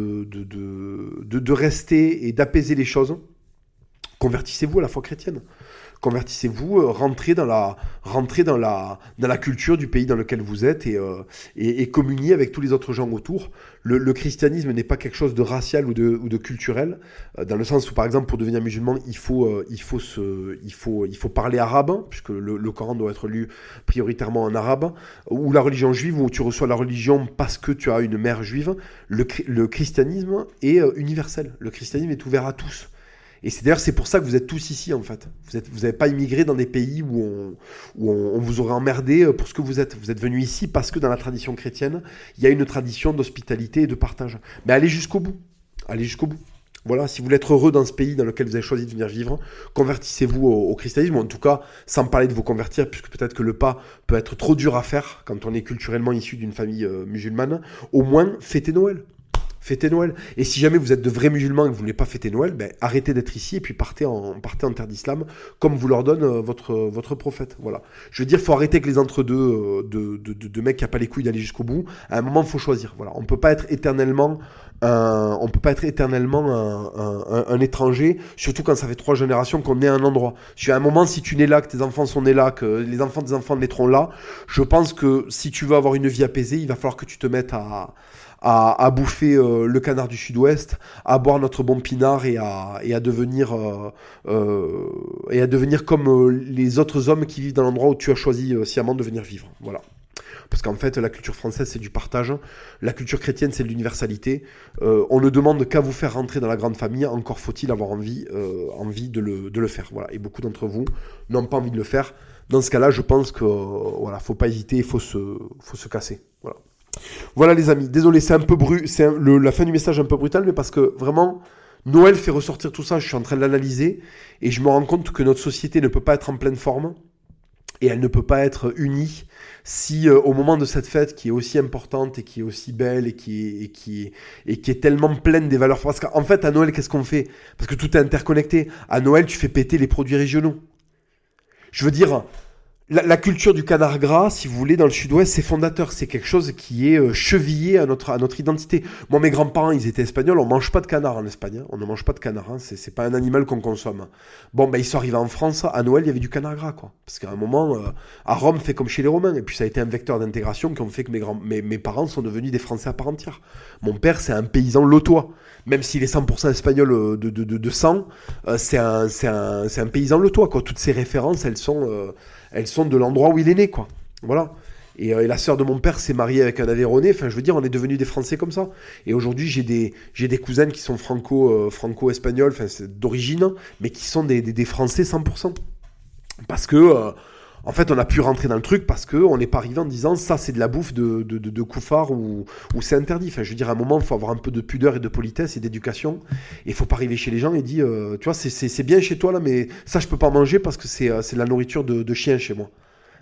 de rester et d'apaiser les choses, convertissez-vous à la foi chrétienne. Convertissez-vous, rentrez dans la culture du pays dans lequel vous êtes et communiez avec tous les autres gens autour. Le christianisme n'est pas quelque chose de racial ou de culturel, dans le sens où, par exemple, pour devenir musulman, il faut parler arabe, puisque le Coran doit être lu prioritairement en arabe, ou la religion juive, où tu reçois la religion parce que tu as une mère juive. Le christianisme est universel. Le christianisme est ouvert à tous. Et c'est pour ça que vous êtes tous ici, en fait. Vous n'avez pas immigré dans des pays où on vous aurait emmerdé pour ce que vous êtes. Vous êtes venus ici parce que dans la tradition chrétienne, il y a une tradition d'hospitalité et de partage. Mais allez jusqu'au bout. Allez jusqu'au bout. Voilà, si vous voulez être heureux dans ce pays dans lequel vous avez choisi de venir vivre, convertissez-vous au christianisme, ou en tout cas, sans parler de vous convertir, puisque peut-être que le pas peut être trop dur à faire quand on est culturellement issu d'une famille musulmane, au moins fêtez Noël. Fêtez Noël. Et si jamais vous êtes de vrais musulmans et que vous ne voulez pas fêter Noël, ben, arrêtez d'être ici et puis partez en terre d'islam, comme vous l'ordonne votre prophète. Voilà. Je veux dire, il faut arrêter avec les entre-deux de mecs qui n'ont pas les couilles d'aller jusqu'au bout. À un moment, il faut choisir. Voilà. On ne peut pas être éternellement un étranger, surtout quand ça fait 3 générations qu'on est à un endroit. À un moment, si tu nais là, que tes enfants sont nés là, que les enfants des enfants naîtront là, je pense que si tu veux avoir une vie apaisée, il va falloir que tu te mettes à bouffer le canard du sud-ouest, à boire notre bon pinard et à devenir comme les autres hommes qui vivent dans l'endroit où tu as choisi sciemment de venir vivre. Voilà. Parce qu'en fait, la culture française, c'est du partage. La culture chrétienne, c'est de l'universalité. On ne demande qu'à vous faire rentrer dans la grande famille. Encore faut-il avoir envie de le faire. Voilà. Et beaucoup d'entre vous n'ont pas envie de le faire. Dans ce cas-là, je pense que faut pas hésiter, il faut se casser. Voilà. Voilà les amis, désolé, c'est un peu la fin du message est un peu brutale, mais parce que vraiment, Noël fait ressortir tout ça, je suis en train de l'analyser, et je me rends compte que notre société ne peut pas être en pleine forme, et elle ne peut pas être unie, si au moment de cette fête qui est aussi importante, et qui est aussi belle, et qui est tellement pleine des valeurs, parce qu'en fait, à Noël, qu'est-ce qu'on fait? Parce que tout est interconnecté. À Noël, tu fais péter les produits régionaux. Je veux dire... La culture du canard gras, si vous voulez, dans le sud-ouest, c'est fondateur. C'est quelque chose qui est chevillé à notre identité. Moi, mes grands-parents, ils étaient espagnols. On mange pas de canard en Espagne. Hein. On ne mange pas de canard. Hein. C'est pas un animal qu'on consomme. Bon, ben, ils sont arrivés en France. À Noël, il y avait du canard gras, quoi. Parce qu'à un moment, à Rome, fait comme chez les Romains. Et puis, ça a été un vecteur d'intégration qui ont fait que mes parents sont devenus des Français à part entière. Mon père, c'est un paysan lotois. Même s'il est 100% espagnol de sang, c'est un paysan lotois, quoi. Toutes ces références, elles sont de l'endroit où il est né, quoi. Voilà. Et la sœur de mon père s'est mariée avec un Aveyronais. Enfin, je veux dire, on est devenus des Français comme ça. Et aujourd'hui, j'ai des cousines qui sont franco-espagnols, enfin, c'est d'origine, mais qui sont des Français 100%. Parce que, en fait, on a pu rentrer dans le truc parce qu'on n'est pas arrivé en disant ça, c'est de la bouffe de couffard ou c'est interdit. Enfin, je veux dire, à un moment, il faut avoir un peu de pudeur et de politesse et d'éducation. Et il faut pas arriver chez les gens et dire, tu vois, c'est bien chez toi là, mais ça, je peux pas manger parce que c'est de la nourriture de chien chez moi.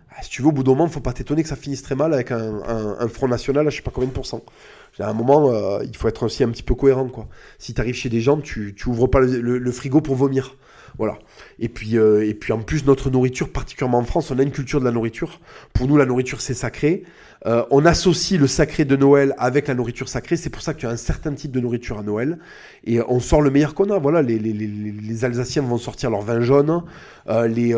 Si tu veux, au bout d'un moment, faut pas t'étonner que ça finisse très mal avec un Front National à je sais pas combien de pourcents. À un moment, il faut être aussi un petit peu cohérent, quoi. Si tu arrives chez des gens, tu ouvres pas le frigo pour vomir. Voilà. Et puis en plus, notre nourriture, particulièrement en France, on a une culture de la nourriture. Pour nous, la nourriture, c'est sacré. On associe le sacré de Noël avec la nourriture sacrée. C'est pour ça que tu as un certain type de nourriture à Noël. Et on sort le meilleur qu'on a. Voilà, les Alsaciens vont sortir leur vin jaune. Les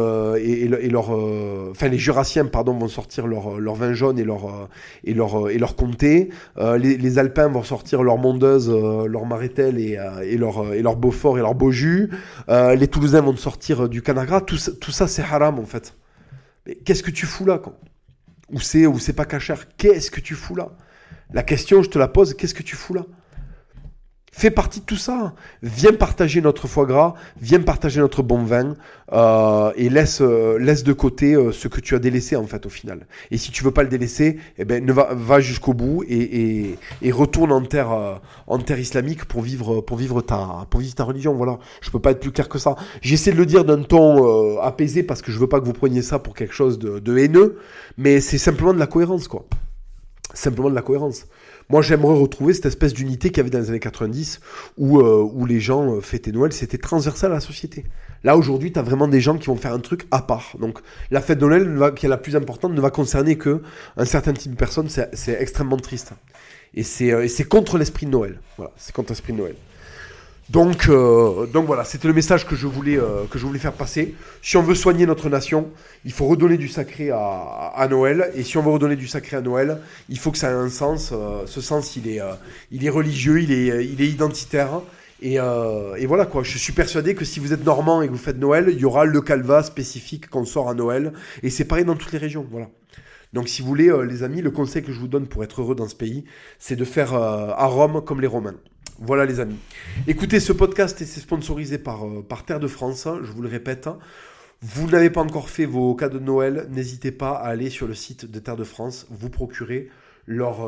Jurassiens, pardon, vont sortir leur vin jaune et leur comté. Les Alpins vont sortir leur mondeuse, leur marétel et leur Beaufort et leur beau jus. Les Toulousains vont sortir du Canagra. Tout ça, c'est haram, en fait. Mais qu'est-ce que tu fous là, quoi? Ou c'est pas cachère? Qu'est-ce que tu fous là? La question, je te la pose, qu'est-ce que tu fous là? Fais partie de tout ça. Viens partager notre foie gras, viens partager notre bon vin et laisse de côté ce que tu as délaissé en fait au final. Et si tu veux pas le délaisser, eh ben va jusqu'au bout et retourne en terre islamique pour vivre ta religion. Voilà. Je peux pas être plus clair que ça. J'essaie de le dire d'un ton apaisé parce que je veux pas que vous preniez ça pour quelque chose de haineux, mais c'est simplement de la cohérence quoi. Simplement de la cohérence. Moi, j'aimerais retrouver cette espèce d'unité qu'il y avait dans les années 90 où les gens fêtaient Noël, c'était transversal à la société. Là, aujourd'hui, tu as vraiment des gens qui vont faire un truc à part. Donc, la fête de Noël, qui est la plus importante, ne va concerner qu'un certain type de personnes. C'est extrêmement triste. Et c'est contre l'esprit de Noël. Voilà, c'est contre l'esprit de Noël. Donc voilà, c'était le message que je voulais faire passer. Si on veut soigner notre nation, il faut redonner du sacré à Noël. Et si on veut redonner du sacré à Noël, il faut que ça ait un sens. Ce sens, il est religieux, il est identitaire. Et voilà quoi, je suis persuadé que si vous êtes normand et que vous faites Noël, il y aura le calva spécifique qu'on sort à Noël. Et c'est pareil dans toutes les régions, voilà. Donc si vous voulez, les amis, le conseil que je vous donne pour être heureux dans ce pays, c'est de faire à Rome comme les Romains. Voilà les amis. Écoutez, ce podcast est sponsorisé par Terre de France, je vous le répète. Vous n'avez pas encore fait vos cadeaux de Noël, n'hésitez pas à aller sur le site de Terre de France, vous procurer leurs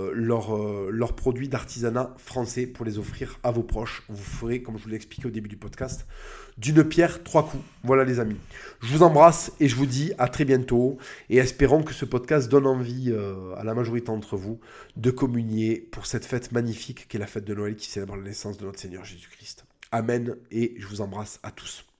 produits d'artisanat français pour les offrir à vos proches. Vous ferez, comme je vous l'ai expliqué au début du podcast, d'une pierre trois coups. Voilà les amis. Je vous embrasse et je vous dis à très bientôt. Et espérons que ce podcast donne envie à la majorité d'entre vous de communier pour cette fête magnifique qu'est la fête de Noël qui célèbre la naissance de notre Seigneur Jésus-Christ. Amen et je vous embrasse à tous.